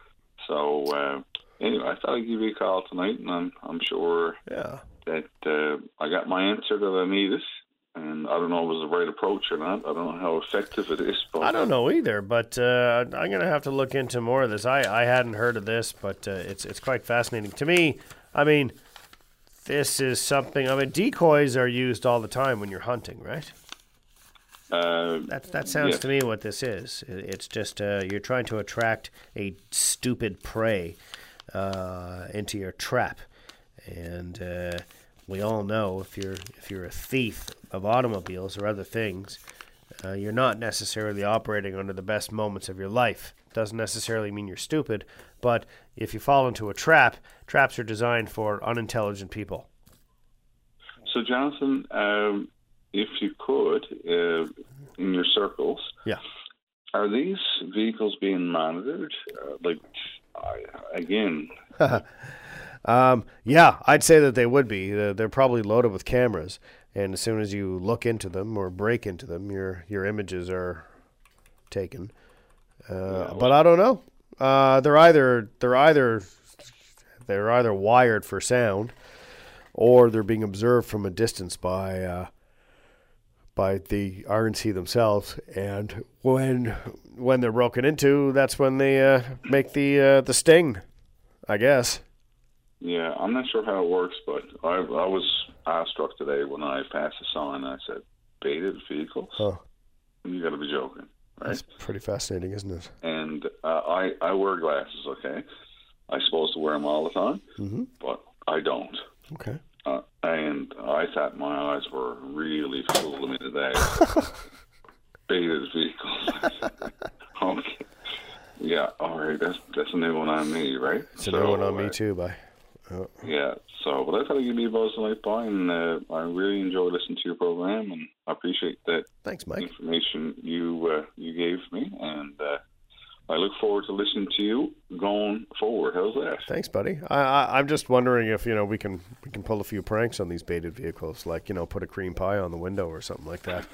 So, anyway, I thought I'd give you a call tonight, and I'm sure that I got my answer that I needed. And I don't know if it was the right approach or not. I don't know how effective it is. But I don't know either, but I'm going to have to look into more of this. I hadn't heard of this, but it's quite fascinating. To me, I mean, this is something, decoys are used all the time when you're hunting, right? That sounds to me what this is. It's just you're trying to attract a stupid prey into your trap, and we all know if you're a thief of automobiles or other things, you're not necessarily operating under the best moments of your life. Doesn't necessarily mean you're stupid, but if you fall into a trap, traps are designed for unintelligent people. So, Jonathan, if you could, in your circles, are these vehicles being monitored? Again. I'd say that they would be. They're probably loaded with cameras, and as soon as you look into them or break into them, your images are taken. But I don't know. They're either wired for sound, or they're being observed from a distance by the RNC themselves. And when they're broken into, that's when they make the sting, I guess. Yeah, I'm not sure how it works, but I was awestruck today when I passed a sign and I said, baited vehicles? Oh. You got to be joking, right? That's pretty fascinating, isn't it? And I wear glasses, okay? I'm supposed to wear them all the time, but I don't. Okay. And I thought my eyes were really fooling me today. Baited vehicles. Okay. Yeah, all right, that's a new one on me, right? It's a new one on me too, bye. Oh. Yeah, but I thought I'd give you a buzz tonight, boy, and I really enjoy listening to your program, and I appreciate that. Thanks, Mike. Information you gave me, and I look forward to listening to you going forward. How's that? Thanks, buddy. I'm just wondering if we can pull a few pranks on these baited vehicles, like put a cream pie on the window or something like that.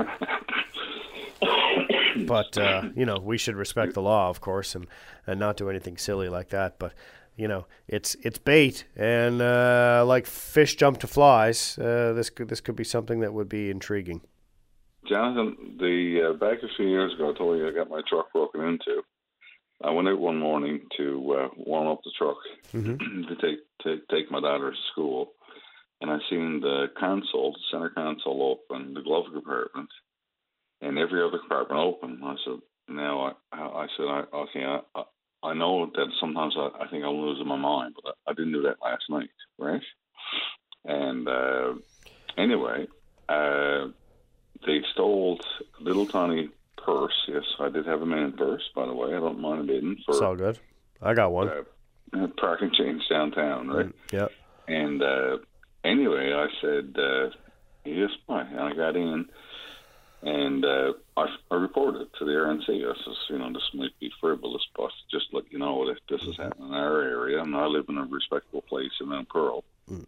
But we should respect the law, of course, and not do anything silly like that. But it's bait, and like fish jump to flies. This could be something that would be intriguing. Jonathan, back a few years ago, I told you I got my truck broken into. I went out one morning to warm up the truck to take my daughter to school, and I seen the center console open, the glove compartment, and every other compartment open. I said, I know that sometimes I think I'm losing my mind, but I didn't do that last night, right? And anyway, they stole a little tiny purse. Yes, I did have a man purse, by the way. I don't mind admitting. It's all good. I got one. Parking change downtown, right? Yeah. And anyway, I said, yes, bye. And I got in, and I reported it to the RNC. I said, this might be frivolous, but just let you know if this is happening in our area, and I live in a respectable place in Mount Pearl.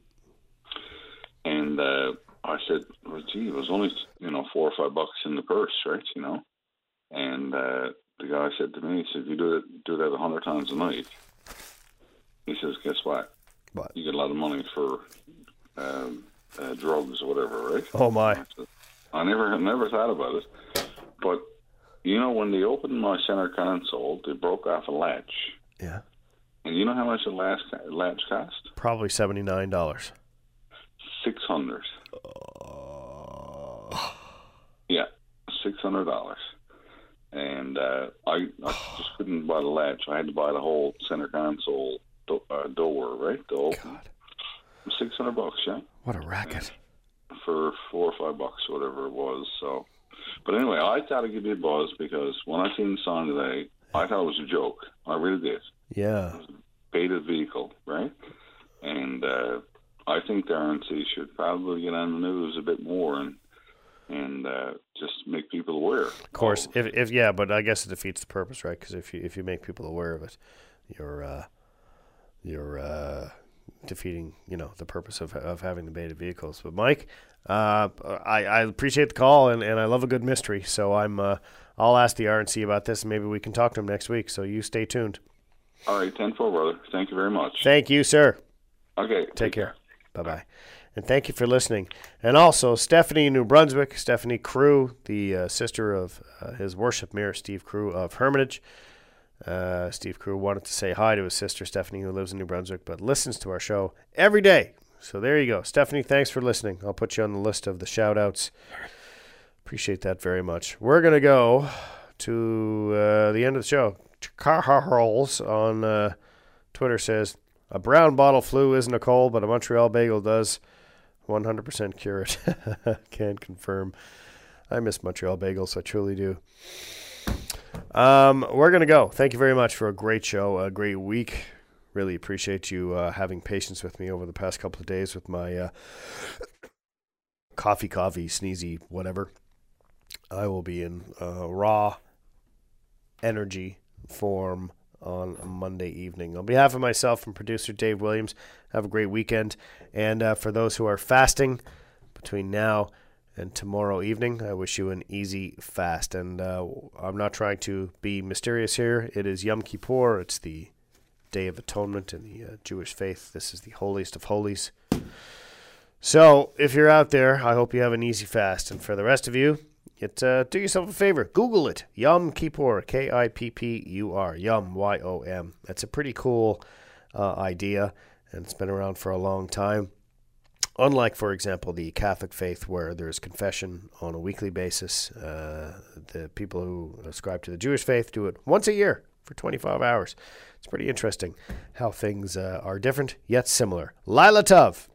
And I said, well, gee, it was only, $4 or $5 in the purse, right, And the guy said to me, he said, if you do that 100 times a night, he says, guess what? What? You get a lot of money for drugs or whatever, right? Oh, my. I never thought about it. But, when they opened my center console, they broke off a latch. Yeah. And you know how much a latch cost? Probably $79. $600. Yeah, $600. And I just couldn't buy the latch. I had to buy the whole center console door, right? To open. God. $600, yeah. What a racket. And for $4 or $5, whatever it was. So, but anyway, I thought I'd give you a buzz because when I seen the sign today, I thought it was a joke. I really did. Yeah. It was a baited vehicle, right? And I think the RNC should probably get on the news a bit more and just make people aware. Of course, but I guess it defeats the purpose, right? Because if you make people aware of it, you're defeating the purpose of having the baited vehicles. But Mike, I appreciate the call and I love a good mystery. So I'll ask the RNC about this and maybe we can talk to them next week. So you stay tuned. All right, 10-4, brother. Thank you very much. Thank you, sir. Okay. Take care. Bye-bye. And thank you for listening. And also, Stephanie in New Brunswick, Stephanie Crew, the sister of His Worship Mayor Steve Crew of Hermitage. Steve Crew wanted to say hi to his sister, Stephanie, who lives in New Brunswick, but listens to our show every day. So there you go. Stephanie, thanks for listening. I'll put you on the list of the shout-outs. Appreciate that very much. We're going to go to the end of the show. Carls on Twitter says, a brown bottle flu isn't a cold, but a Montreal bagel does 100% cure it. Can't confirm. I miss Montreal bagels. I truly do. We're going to go. Thank you very much for a great show, a great week. Really appreciate you having patience with me over the past couple of days with my coffee, sneezy, whatever. I will be in raw energy form on a Monday evening. On behalf of myself and producer Dave Williams, have a great weekend. And for those who are fasting between now and tomorrow evening, I wish you an easy fast. And I'm not trying to be mysterious here. It is Yom Kippur. It's the Day of Atonement in the Jewish faith. This is the holiest of holies. So if you're out there, I hope you have an easy fast. And for the rest of you, do yourself a favor. Google it. Yom Kippur. Kippur. Yom. Yom. That's a pretty cool idea, and it's been around for a long time. Unlike, for example, the Catholic faith where there's confession on a weekly basis, the people who ascribe to the Jewish faith do it once a year for 25 hours. It's pretty interesting how things are different yet similar. Lila Tov.